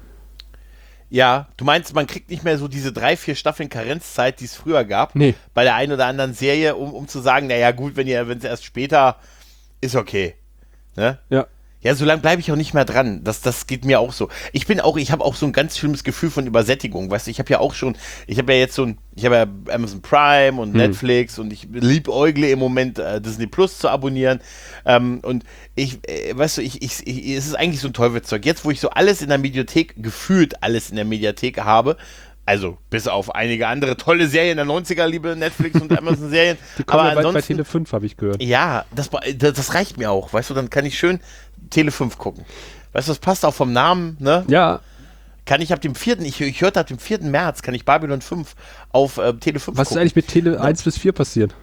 Ja, du meinst, man kriegt nicht mehr so diese drei, vier Staffeln Karenzzeit, die es früher gab, Nee. bei der einen oder anderen Serie, um, um zu sagen, naja gut, wenn ihr, wenn es erst später ist, okay. Ne? Ja. Ja, so lange bleibe ich auch nicht mehr dran. Das, das geht mir auch so. Ich bin auch, ich habe auch so ein ganz schlimmes Gefühl von Übersättigung. Weißt du, ich habe ja auch schon, ich habe ja jetzt so ein, ich habe ja Amazon Prime und Hm. Netflix und ich liebäugle im Moment äh, Disney Plus zu abonnieren. Ähm, und ich, äh, weißt du, ich, ich, ich, es ist eigentlich so ein Teufelszeug. Jetzt, wo ich so alles in der Mediathek, gefühlt alles in der Mediathek habe, also bis auf einige andere tolle Serien der neunziger, liebe Netflix und Amazon-Serien. Die kommen Aber ja bald bei ansonsten, Tele fünf, habe ich gehört. ja, das, das, das reicht mir auch, weißt du, dann kann ich schön Tele fünf gucken. Weißt du, das passt auch vom Namen, ne? Ja, Kann ich ab dem vierten, ich, ich hörte ab dem vierten März, kann ich Babylon fünf auf äh, Tele fünf was ist gucken. eigentlich mit Tele eins bis vier passiert?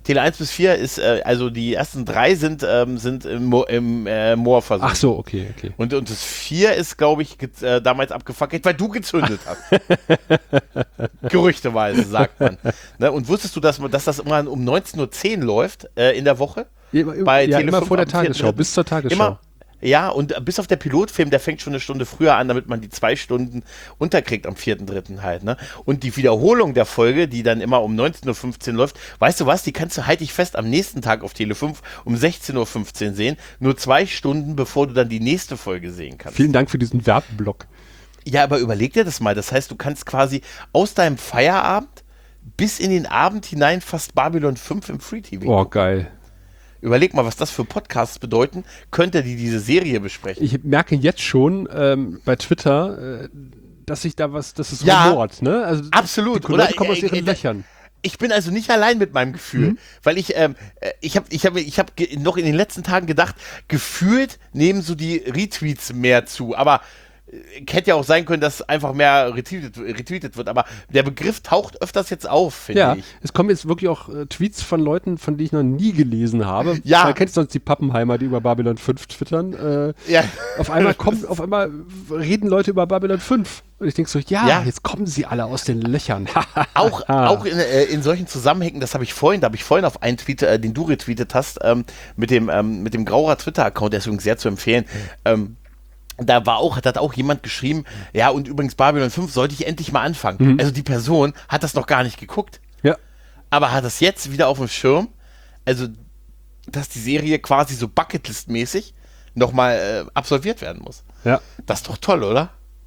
Tele eins bis vier ist, äh, also die ersten drei sind, ähm, sind im, Mo im äh, Moor versucht. Ach so, okay, okay. Und, und das vier ist, glaube ich, äh, damals abgefackelt, weil du gezündet hast. Gerüchteweise, sagt man. Ne? Und wusstest du, dass, man, dass das immer um neunzehn Uhr zehn läuft äh, in der Woche? Ja, bei ja, Tele immer fünf vor der am vierten Tagesschau, dritten bis zur Tagesschau. Immer, ja, und bis auf der Pilotfilm, der fängt schon eine Stunde früher an, damit man die zwei Stunden unterkriegt am vierten dritten halt, ne? Und die Wiederholung der Folge, die dann immer um neunzehn Uhr fünfzehn läuft, weißt du was, die kannst du, halte ich fest, am nächsten Tag auf Tele fünf um sechzehn Uhr fünfzehn sehen, nur zwei Stunden, bevor du dann die nächste Folge sehen kannst. Vielen Dank für diesen Werbeblock. Ja, aber überleg dir das mal, das heißt, du kannst quasi aus deinem Feierabend bis in den Abend hinein fast Babylon fünf im Free-T V. Oh, geil. Überleg mal, was das für Podcasts bedeuten könnte, die diese Serie besprechen. Ich merke jetzt schon ähm, bei Twitter, äh, dass sich da was, das ist Ja, rumort, ne? Also absolut. Die Leute Oder, kommen aus äh, ihren äh, Löchern. Ich bin also nicht allein mit meinem Gefühl, Mhm. weil ich, ähm, äh, ich habe ich hab, ich hab ge- noch in den letzten Tagen gedacht, gefühlt nehmen so die Retweets mehr zu, aber äh, hätte ja auch sein können, dass einfach mehr retweetet, retweetet wird, aber der Begriff taucht öfters jetzt auf, finde Ja, ich. es kommen jetzt wirklich auch äh, Tweets von Leuten, von denen ich noch nie gelesen habe. Ja. Man kennt sonst die Pappenheimer, die über Babylon fünf twittern. Äh, Ja. Auf einmal kommt, auf einmal reden Leute über Babylon fünf. Und ich denke so, ja, Ja. jetzt kommen sie alle aus den Löchern. Auch, auch in, äh, in solchen Zusammenhängen, das habe ich vorhin, da habe ich vorhin auf einen Tweet, äh, den du retweetet hast, ähm, mit dem, ähm, mit dem Grauer Twitter-Account, der ist übrigens sehr zu empfehlen. Ähm, da war auch, hat auch jemand geschrieben, ja, und übrigens Babylon fünf sollte ich endlich mal anfangen. Mhm. Also die Person hat das noch gar nicht geguckt, Ja. aber hat das jetzt wieder auf dem Schirm, also dass die Serie quasi so Bucketlist-mäßig nochmal äh, absolviert werden muss. Ja. Das ist doch toll, oder?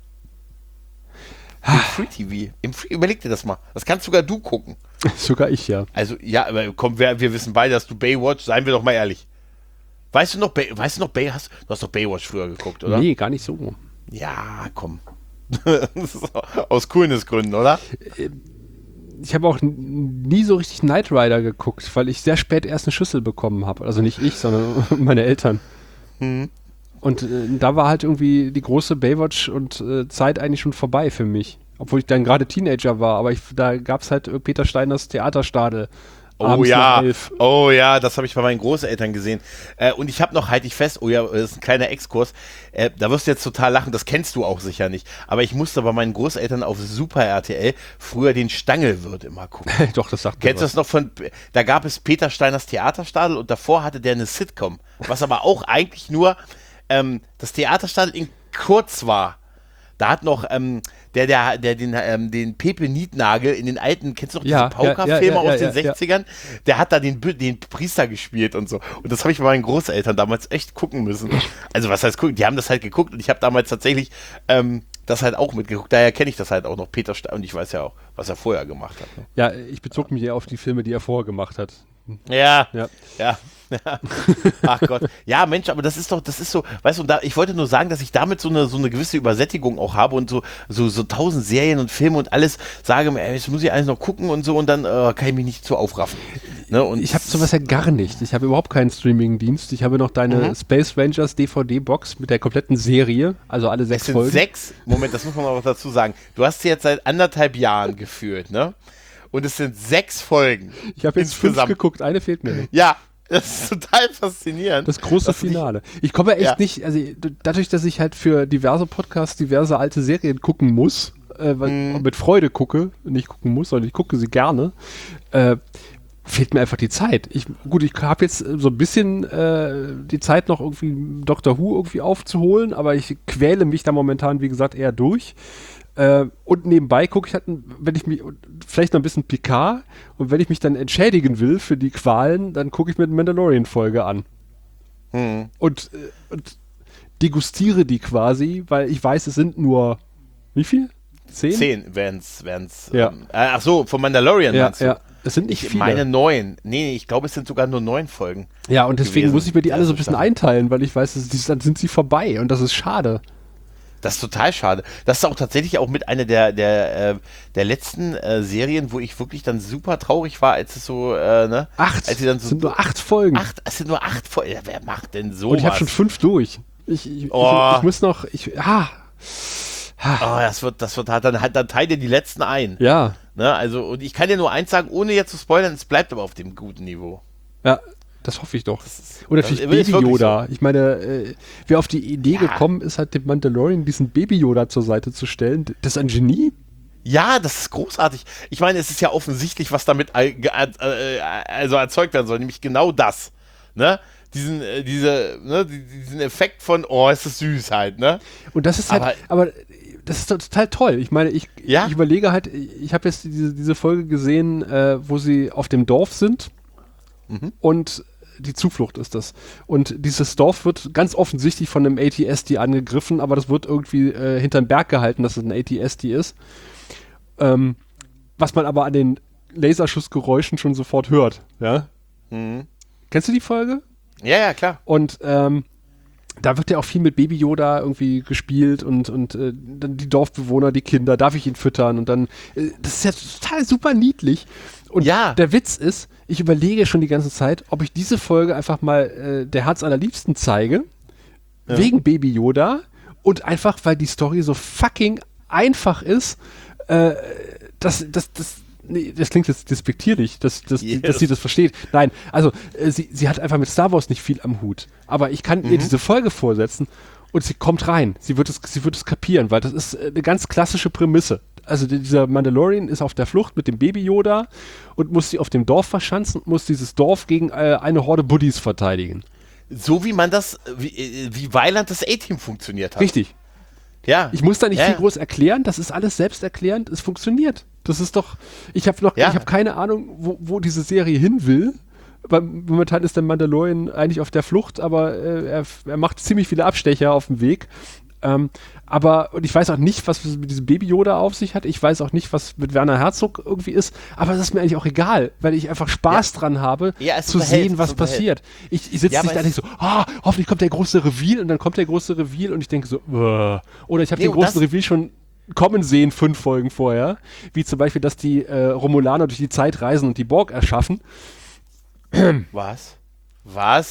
Im Free-T V. Im Free, überleg dir das mal. Das kannst sogar du gucken. Sogar ich, ja. Also, ja, aber komm, wir, wir wissen beide, dass du Baywatch, seien wir doch mal ehrlich. Weißt du noch, Bay, weißt du noch, Bay, hast, du hast doch Baywatch früher geguckt, oder? Nee, gar nicht so. Ja, komm. Aus Coolness-Gründen, oder? Ich habe auch n- nie so richtig Knight Rider geguckt, weil ich sehr spät erst eine Schüssel bekommen habe. Also nicht ich, sondern meine Eltern. Mhm. Und äh, da war halt irgendwie die große Baywatch und äh, Zeit eigentlich schon vorbei für mich. Obwohl ich dann gerade Teenager war, aber ich, da gab es halt äh, Peter Steiners Theaterstadel. Oh abends ja, nach elf. oh ja, das habe ich bei meinen Großeltern gesehen. Äh, und ich habe noch, halte ich fest, oh ja, das ist ein kleiner Exkurs, äh, da wirst du jetzt total lachen, das kennst du auch sicher nicht. Aber ich musste bei meinen Großeltern auf Super R T L früher den Stangelwirt immer gucken. Doch, das sagt mir Kennst du was. das noch von, da gab es Peter Steiners Theaterstadel und davor hatte der eine Sitcom, was aber auch eigentlich nur ähm, das Theaterstadel in kurz war. Da hat noch ähm, der, der, der den, ähm, den Pepe Nietnagel in den alten, kennst du noch Ja, diese Pauker-Filme ja, ja, ja, aus ja, den ja. sechzigern? Der hat da den, Bü- den Priester gespielt und so. Und das habe ich bei meinen Großeltern damals echt gucken müssen. Also was heißt gucken? Die haben das halt geguckt und ich habe damals tatsächlich ähm, das halt auch mitgeguckt. Daher kenne ich das halt auch noch, Peter Stein. Und ich weiß ja auch, was er vorher gemacht hat. Ne? Ja, ich bezog mich eher auf die Filme, die er vorher gemacht hat. Ja, Ja. ja, ja. Ach Gott. Ja, Mensch, aber das ist doch, das ist so, weißt du, und da, ich wollte nur sagen, dass ich damit so eine, so eine gewisse Übersättigung auch habe und so, so, so tausend Serien und Filme und alles sage mir, ey, jetzt muss ich alles noch gucken und so und dann äh, kann ich mich nicht so aufraffen. Ne? Und Ich habe sowas ja gar nicht. Ich habe überhaupt keinen Streaming-Dienst. Ich habe noch deine Mhm. Space Rangers D V D-Box mit der kompletten Serie, also alle es sechs sind Folgen. sechs, Moment, das muss man auch dazu sagen. Du hast sie jetzt seit anderthalb Jahren geführt, ne? Und es sind sechs Folgen. Ich habe jetzt fünf insgesamt. geguckt, eine fehlt mir noch. Ja, das ist total faszinierend. Das große dass du dich- Finale. Ich komme echt Ja. nicht, also d- dadurch, dass ich halt für diverse Podcasts diverse alte Serien gucken muss, äh, weil- Mhm. mit Freude gucke, nicht gucken muss, sondern ich gucke sie gerne, äh, fehlt mir einfach die Zeit. Ich, gut, ich habe jetzt so ein bisschen äh, die Zeit noch irgendwie Doctor Who irgendwie aufzuholen, aber ich quäle mich da momentan, wie gesagt, eher durch. Äh, und nebenbei gucke ich halt, wenn ich mich, vielleicht noch ein bisschen Picard, und wenn ich mich dann entschädigen will für die Qualen, dann gucke ich mir eine Mandalorian-Folge an. Mhm. Und, äh, und degustiere die quasi, weil ich weiß, es sind nur, wie viel? Zehn? Zehn wären's, wären's. Ja. Ähm, äh, ach so, von Mandalorian Ja, meinst du? ja. Es sind nicht Ich viele. meine neun. Nee, ich glaube, es sind sogar nur neun Folgen. ja, und deswegen gewesen. muss ich mir die alle so ein Das ist bisschen dann- einteilen, weil ich weiß, es- die- dann sind sie vorbei und das ist schade. Das ist total schade. Das ist auch tatsächlich auch mit einer der, der, äh, der letzten äh, Serien, wo ich wirklich dann super traurig war, als es so, äh, ne? Acht. Als sie dann Es so, sind nur acht Folgen. acht, es sind nur acht Folgen. Ja, wer macht denn so und ich habe schon fünf durch. Ich, ich, Oh. ich, ich muss noch, ich, ah, Oh, das wird, das wird halt, dann, halt, dann teilt ihr die letzten ein. Ja. Ne, also, und ich kann dir nur eins sagen, ohne jetzt zu spoilern, es bleibt aber auf dem guten Niveau. Ja, das hoffe ich doch. Ist, Und natürlich Baby Yoda. So. Ich meine, äh, wer auf die Idee ja. gekommen ist, halt dem Mandalorian diesen Baby Yoda zur Seite zu stellen, das ist ein Genie. Ja, das ist großartig. Ich meine, es ist ja offensichtlich, was damit äh, äh, also erzeugt werden soll, nämlich genau das. Ne? Diesen, äh, diese, ne? diesen Effekt von, oh, es ist süß halt, ne? Und das ist halt, aber, aber das ist total toll. Ich meine, ich, ja? ich überlege halt, ich habe jetzt diese, diese Folge gesehen, äh, wo sie auf dem Dorf sind mhm. und die Zuflucht ist das. Und dieses Dorf wird ganz offensichtlich von einem A T S D angegriffen, aber das wird irgendwie äh, hinterm Berg gehalten, dass es ein A T S D ist. Ähm, was man aber an den Laserschussgeräuschen schon sofort hört. Ja? Mhm. Kennst du die Folge? Ja, ja, klar. Und ähm, da wird ja auch viel mit Baby Yoda irgendwie gespielt und, und äh, dann die Dorfbewohner, die Kinder, darf ich ihn füttern? Und dann, äh, das ist ja total super niedlich. Und ja. der Witz ist, ich überlege schon die ganze Zeit, ob ich diese Folge einfach mal äh, der Herz allerliebsten zeige, ja. wegen Baby Yoda und einfach, weil die Story so fucking einfach ist, äh, dass das, das Nee, das klingt jetzt despektierlich, dass, dass, yes. dass sie das versteht. Nein, also äh, sie, sie hat einfach mit Star Wars nicht viel am Hut. Aber ich kann mhm. ihr diese Folge vorsetzen und sie kommt rein. Sie wird es, sie wird es kapieren, weil das ist eine ganz klassische Prämisse. Also dieser Mandalorian ist auf der Flucht mit dem Baby Yoda und muss sie auf dem Dorf verschanzen und muss dieses Dorf gegen äh, eine Horde Buddies verteidigen. So wie man das, wie, wie Weiland das A-Team funktioniert hat. Richtig. Ja. Ich muss da nicht ja. viel groß erklären, das ist alles selbsterklärend, es funktioniert. Das ist doch, ich habe noch, ja. ich habe keine Ahnung, wo, wo diese Serie hin will. Weil momentan ist der Mandalorian eigentlich auf der Flucht, aber äh, er, er macht ziemlich viele Abstecher auf dem Weg. Ähm, aber, und ich weiß auch nicht, was mit diesem Baby Yoda auf sich hat. Ich weiß auch nicht, was mit Werner Herzog irgendwie ist. Aber das ist mir eigentlich auch egal, weil ich einfach Spaß ja. dran habe, ja, zu sehen, was passiert. Ich, ich sitze ja, nicht da und denke so, ah, hoffentlich kommt der große Reveal und dann kommt der große Reveal und ich denke so, Uah. Oder ich habe nee, den großen Reveal schon kommen sehen, fünf Folgen vorher. Wie zum Beispiel, dass die äh, Romulaner durch die Zeit reisen und die Borg erschaffen. Was? Was?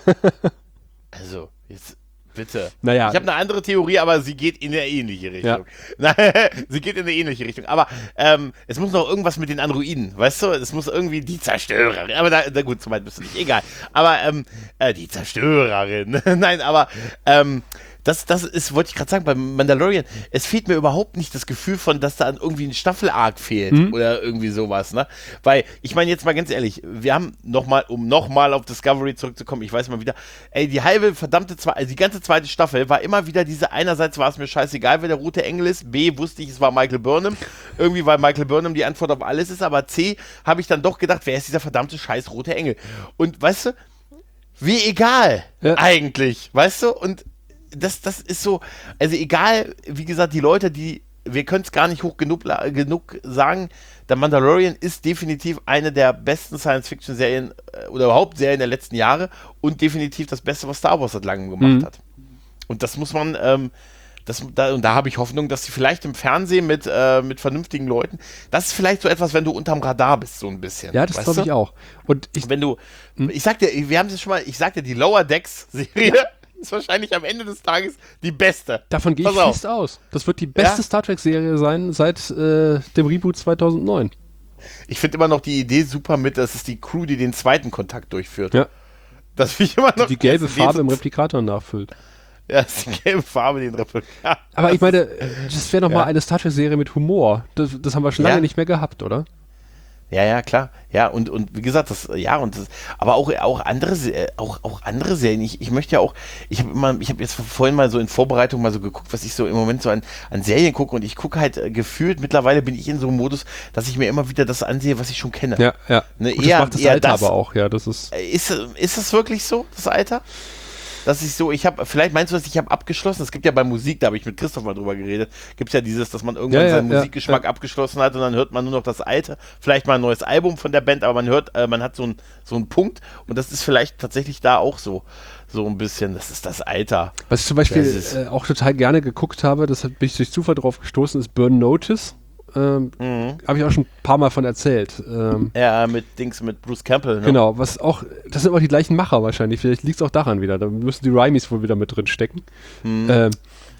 Also, jetzt bitte. Naja. Ich habe eine andere Theorie, aber sie geht in eine ähnliche Richtung. Ja. Sie geht in eine ähnliche Richtung. Aber ähm, es muss noch irgendwas mit den Androiden, weißt du? Es muss irgendwie die Zerstörerin. Aber da, da gut, so weit bist du nicht. Egal. Aber ähm, äh, die Zerstörerin. Nein, aber ähm, Das, das ist, wollte ich gerade sagen, beim Mandalorian, es fehlt mir überhaupt nicht das Gefühl von, dass da irgendwie ein Staffel-Arc fehlt mhm. oder irgendwie sowas, ne? Weil, ich meine jetzt mal ganz ehrlich, wir haben nochmal, um nochmal auf Discovery zurückzukommen, ich weiß mal wieder, ey, die halbe verdammte, Zwe- also die ganze zweite Staffel war immer wieder diese, einerseits war es mir scheißegal, wer der rote Engel ist, B, wusste ich, es war Michael Burnham, irgendwie, weil Michael Burnham die Antwort auf alles ist, aber C, habe ich dann doch gedacht, wer ist dieser verdammte scheiß rote Engel? Und, weißt du, wie egal, ja. eigentlich, weißt du, und Das, das ist so, also egal, wie gesagt, die Leute, die, wir können es gar nicht hoch genug, genug sagen, der Mandalorian ist definitiv eine der besten Science-Fiction-Serien oder überhaupt Serien der letzten Jahre und definitiv das Beste, was Star Wars seit langem gemacht mhm. hat. Und das muss man, ähm, das, da, und da habe ich Hoffnung, dass sie vielleicht im Fernsehen mit, äh, mit vernünftigen Leuten, das ist vielleicht so etwas, wenn du unterm Radar bist, so ein bisschen. Ja, das glaube ich auch. Und ich, wenn du, hm? ich sag dir, wir haben es schon mal, ich sag dir, die Lower Decks-Serie, ja. ist wahrscheinlich am Ende des Tages die beste. Davon gehe ich fest aus. Das wird die beste ja? Star Trek-Serie sein seit äh, dem Reboot zweitausendneun. Ich finde immer noch die Idee super mit, dass es die Crew, die den zweiten Kontakt durchführt. Ja. Das finde ich immer noch. Die gelbe Farbe im Replikator nachfüllt. Ja, das ist die gelbe Farbe, den Replikator. Aber ich meine, das wäre nochmal ja. eine Star Trek-Serie mit Humor. Das, das haben wir schon lange ja. nicht mehr gehabt, oder? Ja, ja, klar. Ja, und, und wie gesagt, das, ja, und das, aber auch, auch andere, auch, auch andere Serien. Ich, ich möchte ja auch, ich habe immer, ich habe jetzt vorhin mal so in Vorbereitung mal so geguckt, was ich so im Moment so an, an Serien gucke und ich gucke halt äh, gefühlt, mittlerweile bin ich in so einem Modus, dass ich mir immer wieder das ansehe, was ich schon kenne. Ja, ja. Ne, und eher, das macht das eher Alter das, aber auch, ja, das ist. Ist, ist das wirklich so, das Alter? Dass ich so, ich habe, vielleicht meinst du, dass ich habe abgeschlossen, es gibt ja bei Musik, da habe ich mit Christoph mal drüber geredet, gibt es ja dieses, dass man irgendwann ja, ja, seinen ja, Musikgeschmack ja. abgeschlossen hat und dann hört man nur noch das Alte, vielleicht mal ein neues Album von der Band, aber man hört, äh, man hat so, ein, so einen Punkt und das ist vielleicht tatsächlich da auch so, so ein bisschen, das ist das Alter. Was ich zum Beispiel äh, auch total gerne geguckt habe, das bin ich durch Zufall drauf gestoßen, ist Burn Notice. Ähm, mhm. Habe ich auch schon ein paar Mal von erzählt. Ähm, ja, mit Dings, mit Bruce Campbell. Ne? Genau, was auch, das sind aber die gleichen Macher wahrscheinlich, vielleicht liegt es auch daran wieder, da müssen die Rimies wohl wieder mit drin stecken. Mhm. Ähm,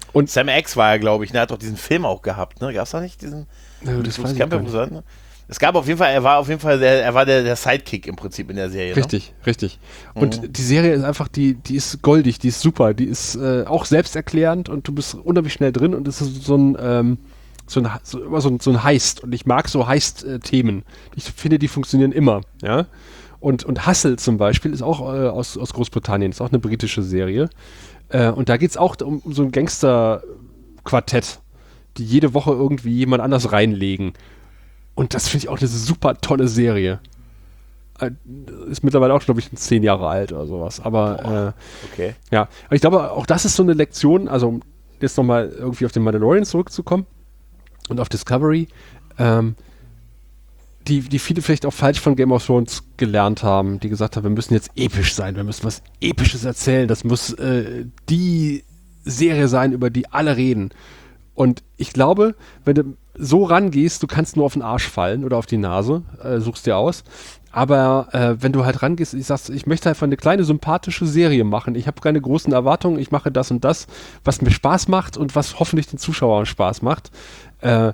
Und Sam X war ja, glaube ich, ne, hat doch diesen Film auch gehabt, ne? Gab's da nicht diesen? Ja, das Bruce weiß ich Campbell, gar nicht. ne? Es gab auf jeden Fall, er war auf jeden Fall, der, er war der, der Sidekick im Prinzip in der Serie. Richtig, ne? richtig. Und Mhm. die Serie ist einfach, die, die ist goldig, die ist super, die ist äh, auch selbsterklärend und du bist unheimlich schnell drin und es ist so ein, ähm, so ein, so, immer so ein, so ein Heist. Und ich mag so Heist-Themen. Ich finde, die funktionieren immer, ja. Und, und Hustle zum Beispiel ist auch äh, aus, aus Großbritannien, ist auch eine britische Serie. Äh, und da geht es auch um, um so ein Gangster-Quartett, die jede Woche irgendwie jemand anders reinlegen. Und das finde ich auch eine super tolle Serie. Äh, Ist mittlerweile auch, glaube ich, zehn Jahre alt oder sowas. Aber äh, Okay. ja, aber ich glaube, auch das ist so eine Lektion, also um jetzt nochmal irgendwie auf den Mandalorian zurückzukommen und auf Discovery, ähm, die, die viele vielleicht auch falsch von Game of Thrones gelernt haben, die gesagt haben, wir müssen jetzt episch sein, wir müssen was Episches erzählen, das muss äh, die Serie sein, über die alle reden. Und ich glaube, wenn du so rangehst, du kannst nur auf den Arsch fallen oder auf die Nase, äh, suchst dir aus. Aber äh, wenn du halt rangehst, ich sagst, ich möchte einfach eine kleine sympathische Serie machen. Ich habe keine großen Erwartungen, ich mache das und das, was mir Spaß macht und was hoffentlich den Zuschauern Spaß macht. Äh,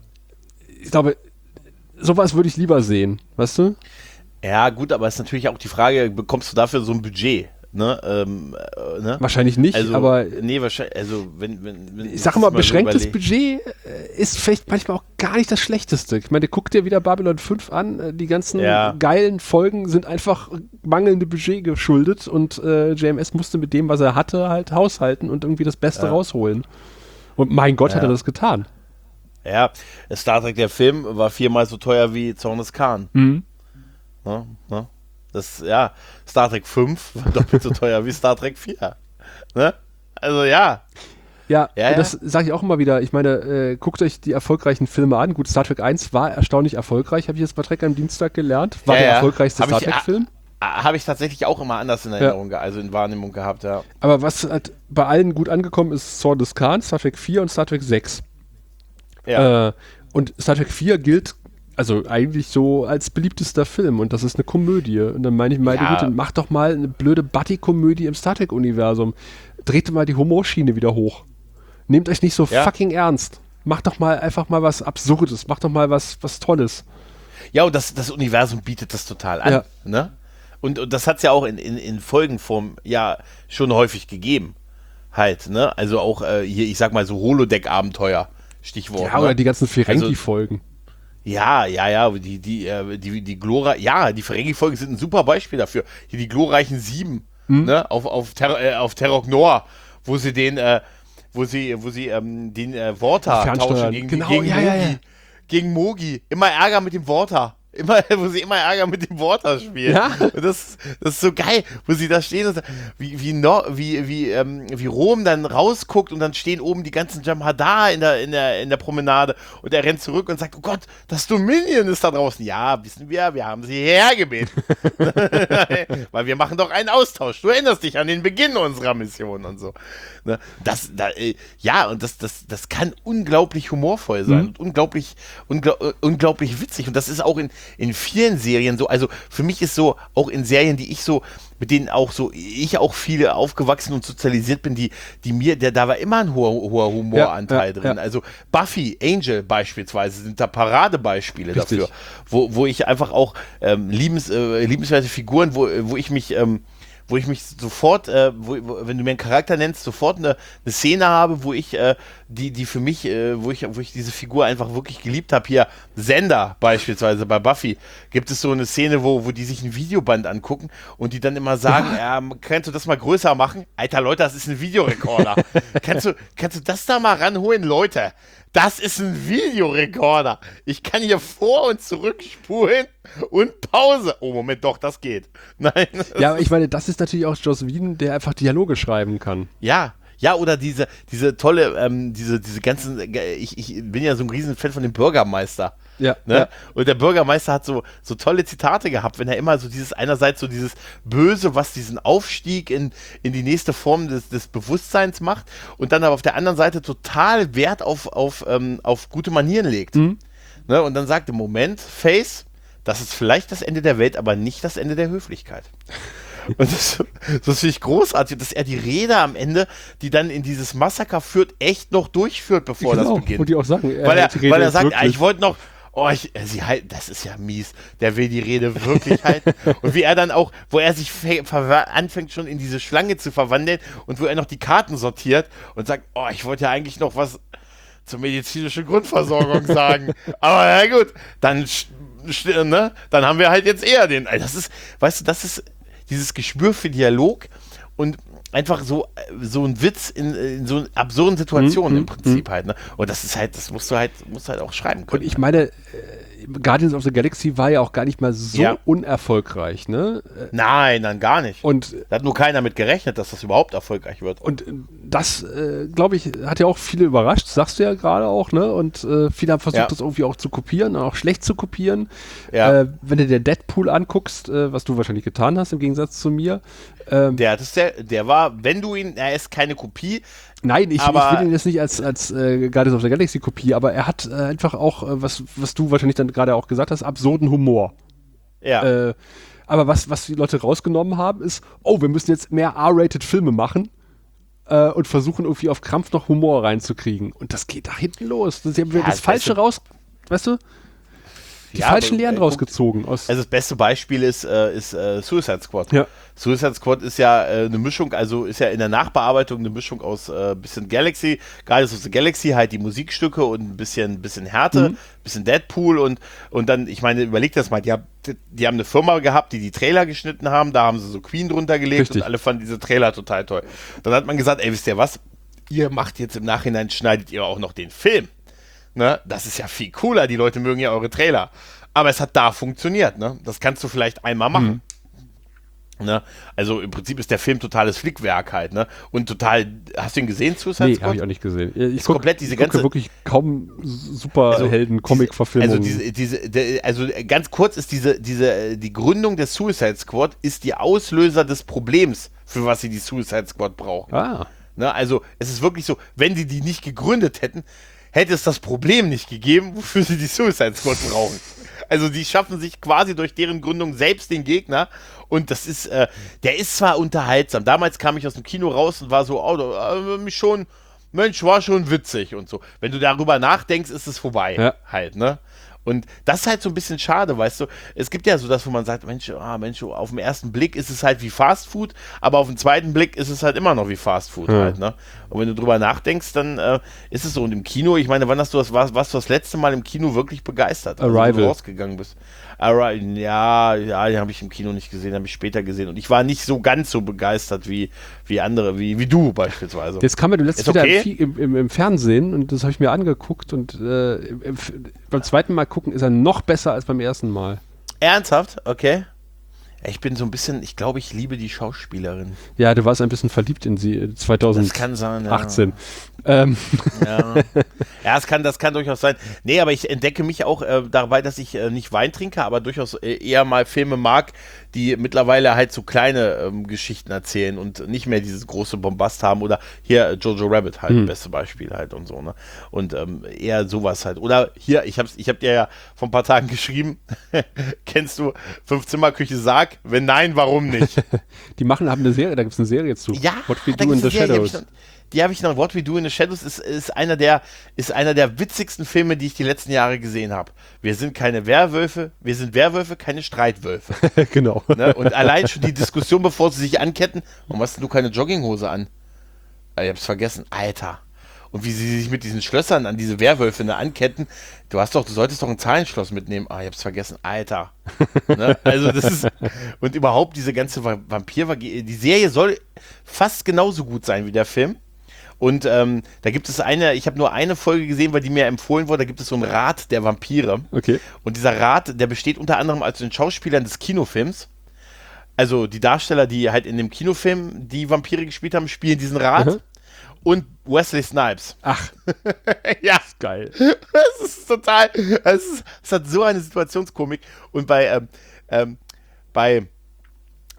ich glaube, sowas würde ich lieber sehen, weißt du? Ja, gut, aber es ist natürlich auch die Frage, bekommst du dafür so ein Budget? Ne? Ähm, äh, ne? Wahrscheinlich nicht, Also, aber nee, wahrscheinlich, also wenn, wenn, wenn ich sage mal, so beschränktes überleg- Budget äh, ist vielleicht manchmal auch gar nicht das Schlechteste. Ich meine, guck dir wieder Babylon fünf an, äh, die ganzen Ja. geilen Folgen sind einfach mangelnde Budget geschuldet und äh, J M S musste mit dem, was er hatte, halt haushalten und irgendwie das Beste Ja. rausholen. Und mein Gott, hat Ja. er das getan. Ja, Star Trek, der Film, war viermal so teuer wie Zorn des Khan. Mhm. Ne? Ne? Das, ja, Star Trek fünf war doppelt so teuer wie Star Trek vier. Ne? Also ja. Ja, Ja, und ja. das sage ich auch immer wieder. Ich meine, äh, guckt euch die erfolgreichen Filme an. Gut, Star Trek eins war erstaunlich erfolgreich, habe ich jetzt bei Trek am Dienstag gelernt. War Ja, der ja. erfolgreichste Hab Star ich- Trek-Film. Habe ich tatsächlich auch immer anders in Erinnerung, ge- also in Wahrnehmung gehabt, ja. Aber was halt bei allen gut angekommen ist, Zorn des Khan, Star Trek vier und Star Trek sechs. Ja. Äh, und Star Trek vier gilt also eigentlich so als beliebtester Film und das ist eine Komödie. Und dann meine ich, meine Ja. Güte, mach doch mal eine blöde Buddy-Komödie im Star Trek-Universum. Dreht mal die Humorschiene wieder hoch. Nehmt euch nicht so Ja. fucking ernst. Macht doch mal einfach mal was Absurdes. Macht doch mal was, was Tolles. Ja, und das, das Universum bietet das total an. Ja. Ne? Und, und das hat es ja auch in, in, in Folgenform ja schon häufig gegeben. Halt, ne? Also auch äh, hier, ich sag mal so Holodeck-Abenteuer, Stichwort. Ja, ne? oder die ganzen Ferengi-Folgen. Ja, ja, ja, die, die, äh, die, die Glora, ja, die Ferengi-Folgen sind ein super Beispiel dafür. Hier die glorreichen Sieben, ne, auf, auf, Ter äh, auf Terok Nor, wo sie den, äh, wo sie, wo sie ähm, den äh, Worta Fernsteuern. tauschen gegen, Genau, gegen ja, Mogi. ja, ja. Gegen Mogi. Immer Ärger mit dem Worta. Immer, wo sie immer Ärger mit dem Worta spielen. Ja. Und das, das ist so geil, wo sie da stehen und sagen, wie, wie, no, wie, wie, ähm, wie Rom dann rausguckt und dann stehen oben die ganzen Jem'Hadar in der, in, der, in der Promenade und er rennt zurück und sagt, oh Gott, das Dominion ist da draußen. Ja, wissen wir, wir haben sie hierher gebeten. Weil wir machen doch einen Austausch. Du erinnerst dich an den Beginn unserer Mission und so. Ne? Das, da, äh, ja, und das, das, das kann unglaublich humorvoll sein Mhm. und unglaublich, unglaub, äh, unglaublich witzig. Und das ist auch in, in vielen Serien so. Also für mich ist so, auch in Serien, die ich so, mit denen auch so, ich auch viele aufgewachsen und sozialisiert bin, die, die mir, der, da war immer ein hoher, hoher Humoranteil Ja, ja, drin. ja. Also Buffy, Angel beispielsweise sind da Paradebeispiele Richtig. dafür, wo, wo ich einfach auch ähm, liebens, äh, liebenswerte Figuren, wo, wo ich mich, ähm, wo ich mich sofort, äh, wo, wo, wenn du mir einen Charakter nennst, sofort eine, eine Szene habe, wo ich, äh, die, die für mich, äh, wo ich, wo ich diese Figur einfach wirklich geliebt habe. Hier, Sender beispielsweise bei Buffy, gibt es so eine Szene, wo, wo die sich ein Videoband angucken und die dann immer sagen, ja. ähm, kannst du das mal größer machen? Alter, Leute, das ist ein Videorekorder. kannst, du, kannst du das da mal ranholen? Leute, das ist ein Videorekorder. Ich kann hier vor- und zurückspulen und Pause. Oh, Moment, doch, das geht. Nein. Ja, aber ich meine, das ist natürlich auch Joss Whedon, der einfach Dialoge schreiben kann. Ja, ja, oder diese, diese tolle, ähm, diese, diese ganzen, äh, ich, ich bin ja so ein Riesenfan von dem Bürgermeister. Ja, Ne? ja. Und der Bürgermeister hat so, so tolle Zitate gehabt, wenn er immer so dieses, einerseits so dieses Böse, was diesen Aufstieg in, in die nächste Form des, des Bewusstseins macht und dann aber auf der anderen Seite total Wert auf, auf, ähm, auf gute Manieren legt. Mhm. Ne? Und dann sagt im Moment, Face, das ist vielleicht das Ende der Welt, aber nicht das Ende der Höflichkeit. Und das, das finde ich großartig, dass er die Rede am Ende, die dann in dieses Massaker führt, echt noch durchführt, bevor genau, das beginnt. Wollte ich auch sagen. Er weil er, die Rede weil er sagt, wirklich. ah, ich wollte noch, oh, ich, sie halt, das ist ja mies, der will die Rede wirklich halten. Und wie er dann auch, wo er sich anfängt schon in diese Schlange zu verwandeln und wo er noch die Karten sortiert und sagt, oh, ich wollte ja eigentlich noch was zur medizinischen Grundversorgung sagen. Aber na gut, dann, ne, dann haben wir halt jetzt eher den, das ist, weißt du, das ist dieses Gespür für Dialog und einfach so, so ein Witz in, in so absurden Situationen mhm, im Prinzip mhm. halt, ne? Und das ist halt, das musst du halt, musst du halt auch schreiben können. Und ich meine, äh, Guardians of the Galaxy war ja auch gar nicht mal so ja. unerfolgreich, ne? Nein, dann gar nicht. Und da hat nur keiner mit gerechnet, dass das überhaupt erfolgreich wird. Und das, äh, glaube ich, hat ja auch viele überrascht, sagst du ja gerade auch, ne? Und äh, viele haben versucht, ja. das irgendwie auch zu kopieren, auch schlecht zu kopieren. Ja. Äh, wenn du dir Deadpool anguckst, äh, was du wahrscheinlich getan hast, im Gegensatz zu mir. Ähm, der, das der, der war, wenn du ihn, er ist keine Kopie. Nein, ich, aber ich will ihn jetzt nicht als, als äh, Guardians of the Galaxy Kopie, aber er hat äh, einfach auch, äh, was, was du wahrscheinlich dann gerade auch gesagt hast, absurden Humor. Ja. Äh, aber was, was die Leute rausgenommen haben, ist, oh, wir müssen jetzt mehr R-rated Filme machen äh, und versuchen irgendwie auf Krampf noch Humor reinzukriegen. Und das geht da hinten los. Sie haben Ja, das, das Falsche raus, weißt du? Die ja, falschen aber, Lehren äh, rausgezogen. Aus Also das beste Beispiel ist, äh, ist äh, Suicide Squad. Ja. Suicide Squad ist ja äh, eine Mischung, also ist ja in der Nachbearbeitung eine Mischung aus äh, bisschen Galaxy, Guardians of the Galaxy, halt die Musikstücke und ein bisschen, bisschen Härte, Mhm. bisschen Deadpool und, und dann, ich meine, überleg das mal, die, hab, die haben eine Firma gehabt, die die Trailer geschnitten haben, da haben sie so Queen drunter gelegt Richtig. und alle fanden diese Trailer total toll. Dann hat man gesagt, ey, wisst ihr was, ihr macht jetzt im Nachhinein, schneidet ihr auch noch den Film. Ne? Das ist ja viel cooler, die Leute mögen ja eure Trailer. Aber es hat da funktioniert, ne? Das kannst du vielleicht einmal machen. Mhm. Ne? Also im Prinzip ist der Film totales Flickwerk halt, ne? Und total, hast du ihn gesehen, Suicide Nee, Squad? habe ich auch nicht gesehen. Ich ist guck, komplett diese ich gucke ganze wirklich kaum Superhelden-Comic-Verfilmungen. Also diese, diese, der, also ganz kurz ist diese, diese, die Gründung der Suicide Squad ist die Auslöser des Problems, für was sie die Suicide Squad brauchen. Ah. Ne? Also es ist wirklich so, wenn die die nicht gegründet hätten, hätte es das Problem nicht gegeben, wofür sie die Suicide Squad brauchen. Also die schaffen sich quasi durch deren Gründung selbst den Gegner und das ist, äh, der ist zwar unterhaltsam. Damals kam ich aus dem Kino raus und war so, oh, äh, mich schon, Mensch, war schon witzig und so. Wenn du darüber nachdenkst, ist es vorbei ja. halt, ne? Und das ist halt so ein bisschen schade, weißt du. Es gibt ja so das, wo man sagt, Mensch, ah, Mensch, auf den ersten Blick ist es halt wie Fast Food, aber auf den zweiten Blick ist es halt immer noch wie Fast Food ja. halt, ne? Und wenn du drüber nachdenkst, dann äh, ist es so. Und im Kino, ich meine, wann hast du das, was, was du das letzte Mal im Kino wirklich begeistert? Also, Arrival. wo du rausgegangen bist. Arrival, ja, ja, den habe ich im Kino nicht gesehen, habe ich später gesehen. Und ich war nicht so ganz so begeistert wie, wie andere, wie, wie du beispielsweise. Jetzt kam mir letztes Ist wieder okay? im, im, im Fernsehen und das habe ich mir angeguckt und äh, im, beim zweiten Mal gucken ist er noch besser als beim ersten Mal. Ernsthaft? Okay. Ich bin so ein bisschen, ich glaube, ich liebe die Schauspielerin. Ja, du warst ein bisschen verliebt in sie zweitausendachtzehn. Das kann sein, ja. Ähm. Ja, ja das, kann, das kann durchaus sein. Nee, aber ich entdecke mich auch äh, dabei, dass ich äh, nicht Wein trinke, aber durchaus äh, eher mal Filme mag, die mittlerweile halt so kleine ähm, Geschichten erzählen und nicht mehr dieses große Bombast haben. Oder hier äh, Jojo Rabbit halt, hm. beste Beispiel halt und so, ne? Und ähm, eher sowas halt. Oder hier, ich hab's, ich hab dir ja vor ein paar Tagen geschrieben, kennst du Fünf-Zimmer-Küche Sarg? Wenn nein, warum nicht? Die machen, haben eine Serie, da gibt es eine Serie zu. Ja, What We da Do in gibt's the eine Serie, Shadows. Die habe ich noch. What We Do in the Shadows ist, ist, einer der, ist einer der witzigsten Filme, die ich die letzten Jahre gesehen habe. Wir sind keine Werwölfe, wir sind Werwölfe, keine Streitwölfe. Genau. Ne? Und allein schon die Diskussion, bevor sie sich anketten, warum hast du keine Jogginghose an? Ich hab's vergessen. Alter. Und wie sie sich mit diesen Schlössern an diese Werwölfe ne, anketten. Du hast doch, du solltest doch ein Zahlenschloss mitnehmen. Ah, ich hab's vergessen. Alter. Ne? Also das ist, und überhaupt diese ganze Vampir, die Serie soll fast genauso gut sein wie der Film. Und ähm, da gibt es eine, ich habe nur eine Folge gesehen, weil die mir empfohlen wurde, da gibt es so einen Rat der Vampire. Okay. Und dieser Rat, der besteht unter anderem aus den Schauspielern des Kinofilms. Also die Darsteller, die halt in dem Kinofilm die Vampire gespielt haben, spielen diesen Rat. Mhm. Und Wesley Snipes. Ach. Ja. Das ist geil. Das ist total, es, ist, es hat so eine Situationskomik. Und bei, ähm, ähm, bei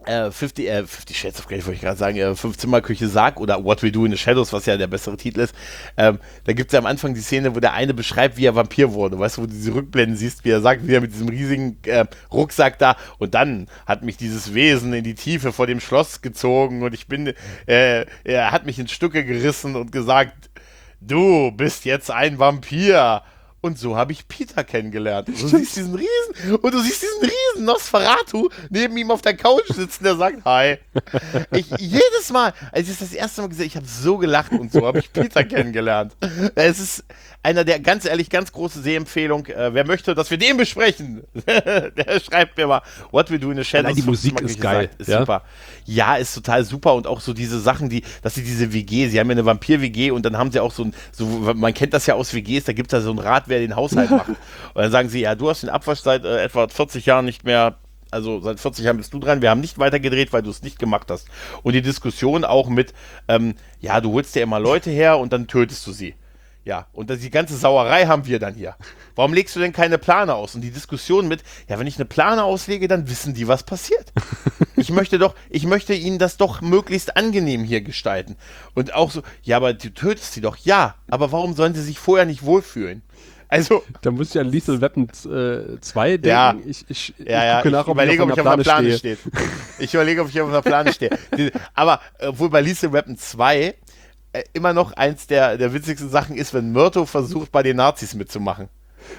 Äh, fünfzig, äh, fünfzig Shades of Grey, wollte ich gerade sagen, äh, Fünf-Zimmer-Küche Sarg oder What We Do in the Shadows, was ja der bessere Titel ist. Ähm, da gibt es ja am Anfang die Szene, wo der eine beschreibt, wie er Vampir wurde. Weißt du, wo du diese Rückblenden siehst, wie er sagt, wie er mit diesem riesigen äh, Rucksack da und dann hat mich dieses Wesen in die Tiefe vor dem Schloss gezogen und ich bin, äh, er hat mich in Stücke gerissen und gesagt, du bist jetzt ein Vampir. Und so habe ich Peter kennengelernt. Und du siehst diesen riesen, und du siehst diesen riesen Nosferatu neben ihm auf der Couch sitzen, der sagt Hi. Ich, jedes Mal, als ich das das erste Mal gesehen habe, ich habe so gelacht und so habe ich Peter kennengelernt. Es ist einer der, ganz ehrlich, ganz große Sehempfehlung. Äh, wer möchte, dass wir den besprechen, der schreibt mir mal What We Do in the Shadows. Allein die Musik ist geil. Ist ja? super. Ja, ist total super und auch so diese Sachen, die, dass sie diese W G, sie haben ja eine Vampir-W G und dann haben sie auch so ein, so, man kennt das ja aus W Gs, da gibt es da so ein Rad, wer den Haushalt macht. Und dann sagen sie, ja, du hast den Abwasch seit äh, etwa vierzig Jahren nicht mehr, also seit vierzig Jahren bist du dran, wir haben nicht weiter gedreht, weil du es nicht gemacht hast. Und die Diskussion auch mit, ähm, ja, du holst dir immer Leute her und dann tötest du sie. Ja, und die ganze Sauerei haben wir dann hier. Warum legst du denn keine Plane aus? Und die Diskussion mit, ja, wenn ich eine Plane auslege, dann wissen die, was passiert. Ich möchte doch, ich möchte ihnen das doch möglichst angenehm hier gestalten. Und auch so, ja, aber du tötest sie doch. Ja, aber warum sollen sie sich vorher nicht wohlfühlen? Also, da muss ich an Lethal Weapon äh, zwei denken. Ja, ich, ich, ich ja, ja, gucke nach, ich überlege, ob ich auf Plane einer Plane stehe. stehe. Ich überlege, ob ich auf einer Plane stehe. Die- Aber obwohl bei Lethal Weapon zwei äh, immer noch eins der, der witzigsten Sachen ist, wenn Myrto versucht, bei den Nazis mitzumachen.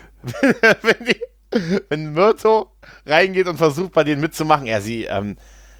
wenn, die, wenn Myrto reingeht und versucht, bei denen mitzumachen, ja, sie, ähm,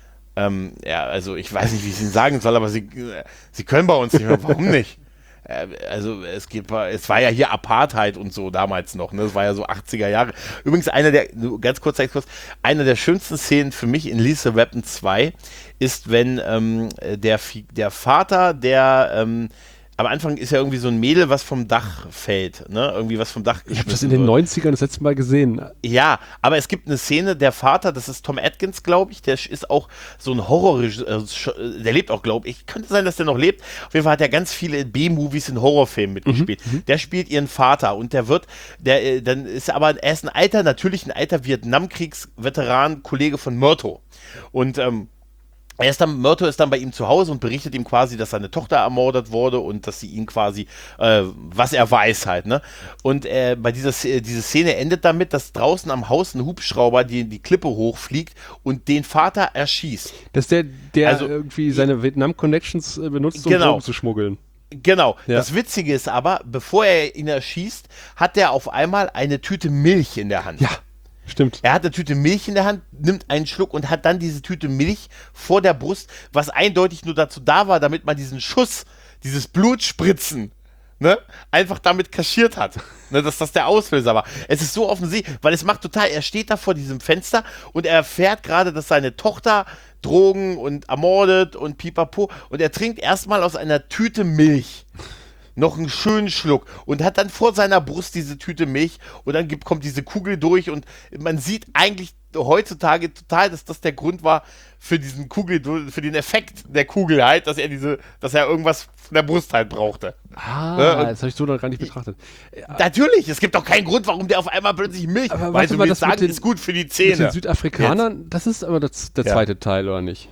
ähm, ja, also ich weiß nicht, wie ich es Ihnen sagen soll, aber sie, äh, sie können bei uns nicht mehr. Warum nicht? Äh, Also es gibt, es war ja hier Apartheid und so damals noch, ne? Das war ja so achtziger Jahre. Übrigens einer der, nur ganz kurz, kurz, einer der schönsten Szenen für mich in Lethal Weapon zwei ist, wenn ähm, der, Fi- der Vater, der ähm, am Anfang ist ja irgendwie so ein Mädel, was vom Dach fällt, ne? Irgendwie was vom Dach Ich habe das geschmissen in den wird. neunzigern das letzte Mal gesehen. Ja, aber es gibt eine Szene, der Vater, das ist Tom Atkins, glaube ich, der ist auch so ein Horror, äh, der lebt auch, glaube ich, könnte sein, dass der noch lebt. Auf jeden Fall hat er ganz viele B-Movies in Horrorfilmen mitgespielt. Mhm, Der spielt ihren Vater und der wird, der, äh, dann ist er aber, er ist ein alter, natürlich ein alter Vietnamkriegsveteran, Kollege von Myrto. Und, ähm, er ist dann, Myrto ist dann bei ihm zu Hause und berichtet ihm quasi, dass seine Tochter ermordet wurde und dass sie ihn quasi, äh, was er weiß halt, ne? Und äh, bei dieser Sz- diese Szene endet damit, dass draußen am Haus ein Hubschrauber die, die Klippe hochfliegt und den Vater erschießt. Das ist der, der Also, irgendwie seine Vietnam-Connections äh, benutzt, um Genau. Drogen zu schmuggeln. Genau. Ja. Das Witzige ist aber, bevor er ihn erschießt, hat er auf einmal eine Tüte Milch in der Hand. Ja, stimmt. Er hat eine Tüte Milch in der Hand, nimmt einen Schluck und hat dann diese Tüte Milch vor der Brust, was eindeutig nur dazu da war, damit man diesen Schuss, dieses Blutspritzen, ne, einfach damit kaschiert hat. Ne, dass das der Auslöser war. Es ist so offensichtlich, weil es macht total, er steht da vor diesem Fenster und er erfährt gerade, dass seine Tochter Drogen und ermordet und pipapo und er trinkt erstmal aus einer Tüte Milch noch einen schönen Schluck und hat dann vor seiner Brust diese Tüte Milch und dann gibt, kommt diese Kugel durch und man sieht eigentlich heutzutage total, dass das der Grund war für diesen Kugel, für den Effekt der Kugel halt, dass er diese, dass er irgendwas von der Brust halt brauchte. Ah, Ja, und- das habe ich so noch gar nicht betrachtet. Natürlich, es gibt doch keinen Grund, warum der auf einmal plötzlich Milch, Aber weil warte du mal, willst das mit sagen, den- ist gut für die Mit den Zähne. Südafrikanern, das ist aber das, der Ja. zweite Teil, oder nicht?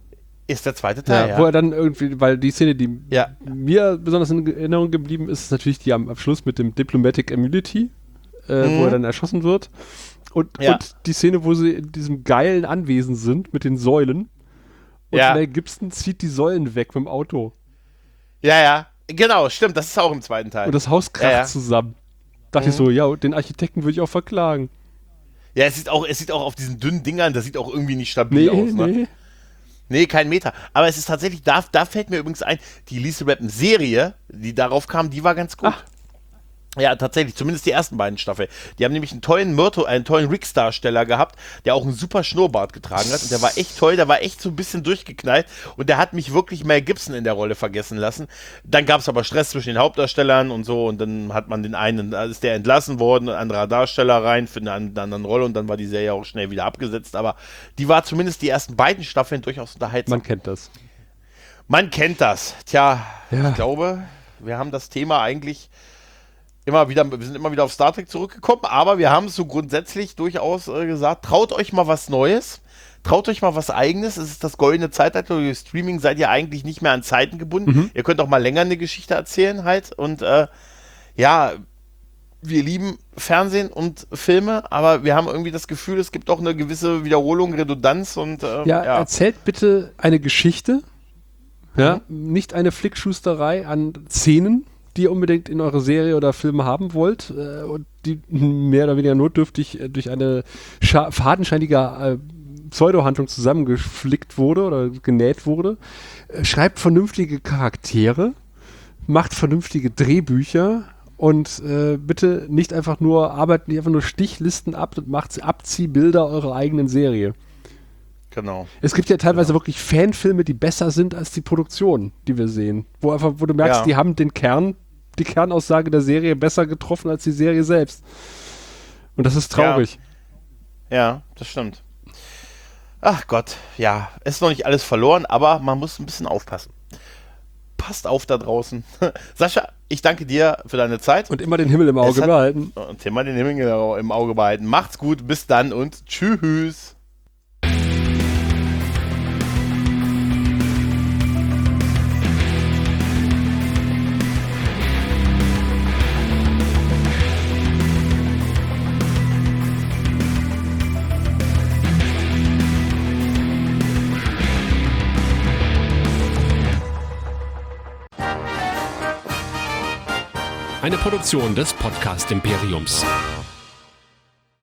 Ist der zweite Teil, ja. Wo er dann irgendwie, weil die Szene, die Ja. mir besonders in Erinnerung geblieben ist, ist natürlich die am Abschluss mit dem Diplomatic Immunity, äh, wo er dann erschossen wird. Und, Ja. und die Szene, wo sie in diesem geilen Anwesen sind mit den Säulen. Und Ja. Mel Gibson zieht die Säulen weg mit dem Auto. Ja, ja, genau, stimmt, das ist auch im zweiten Teil. Und das Haus kracht Ja, ja. zusammen. Dachte ich so, ja, den Architekten würde ich auch verklagen. Ja, es sieht auch, es sieht auch auf diesen dünnen Dingern, das sieht auch irgendwie nicht stabil Nee, aus, ne? nee. Nee, kein Meter. Aber es ist tatsächlich, da, da fällt mir übrigens ein, die Lethal Weapon Serie, die darauf kam, die war ganz gut. Ach. Ja, tatsächlich, zumindest die ersten beiden Staffeln. Die haben nämlich einen tollen Myrto, einen tollen Riggs-Darsteller gehabt, der auch einen super Schnurrbart getragen hat. Und der war echt toll, der war echt so ein bisschen durchgeknallt. Und der hat mich wirklich Mel Gibson in der Rolle vergessen lassen. Dann gab es aber Stress zwischen den Hauptdarstellern und so. Und dann hat man den einen, da ist der entlassen worden, ein anderer Darsteller rein für eine an- andere Rolle. Und dann war die Serie auch schnell wieder abgesetzt. Aber die war zumindest die ersten beiden Staffeln durchaus unterhaltsam. Man kennt das. Man kennt das. Tja, Ja. ich glaube, wir haben das Thema eigentlich immer wieder, wir sind immer wieder auf Star Trek zurückgekommen, aber wir haben es so grundsätzlich durchaus äh, gesagt, traut euch mal was Neues. traut euch mal was Eigenes. Es ist das goldene Zeitalter. Durch Streaming seid ihr eigentlich nicht mehr an Zeiten gebunden. Mhm. Ihr könnt auch mal länger eine Geschichte erzählen halt. Und äh, ja, wir lieben Fernsehen und Filme, aber wir haben irgendwie das Gefühl, es gibt auch eine gewisse Wiederholung, Redundanz und äh, ja, ja, erzählt bitte eine Geschichte, ja, mhm. nicht eine Flickschusterei an Szenen, die ihr unbedingt in eure Serie oder Filme haben wollt äh, und die mehr oder weniger notdürftig äh, durch eine scha- fadenscheinige äh, Pseudo-Handlung zusammengeflickt wurde oder genäht wurde. Äh, schreibt vernünftige Charaktere, macht vernünftige Drehbücher und äh, bitte nicht einfach nur, arbeitet nicht einfach nur Stichlisten ab und macht Abziehbilder eurer eigenen Serie. Genau. Es gibt ja teilweise genau. wirklich Fanfilme, die besser sind als die Produktion, die wir sehen. Wo einfach, wo du merkst, ja. die haben den Kern, die Kernaussage der Serie besser getroffen als die Serie selbst. Und das ist traurig. Ja, ja, das stimmt. Ach Gott, ja, es ist noch nicht alles verloren, aber man muss ein bisschen aufpassen. Passt auf da draußen. Sascha, ich danke dir für deine Zeit. Und immer den Himmel im Auge hat, behalten. Und immer den Himmel im Auge behalten. Macht's gut, bis dann und tschüss. Eine Produktion des Podcast Imperiums.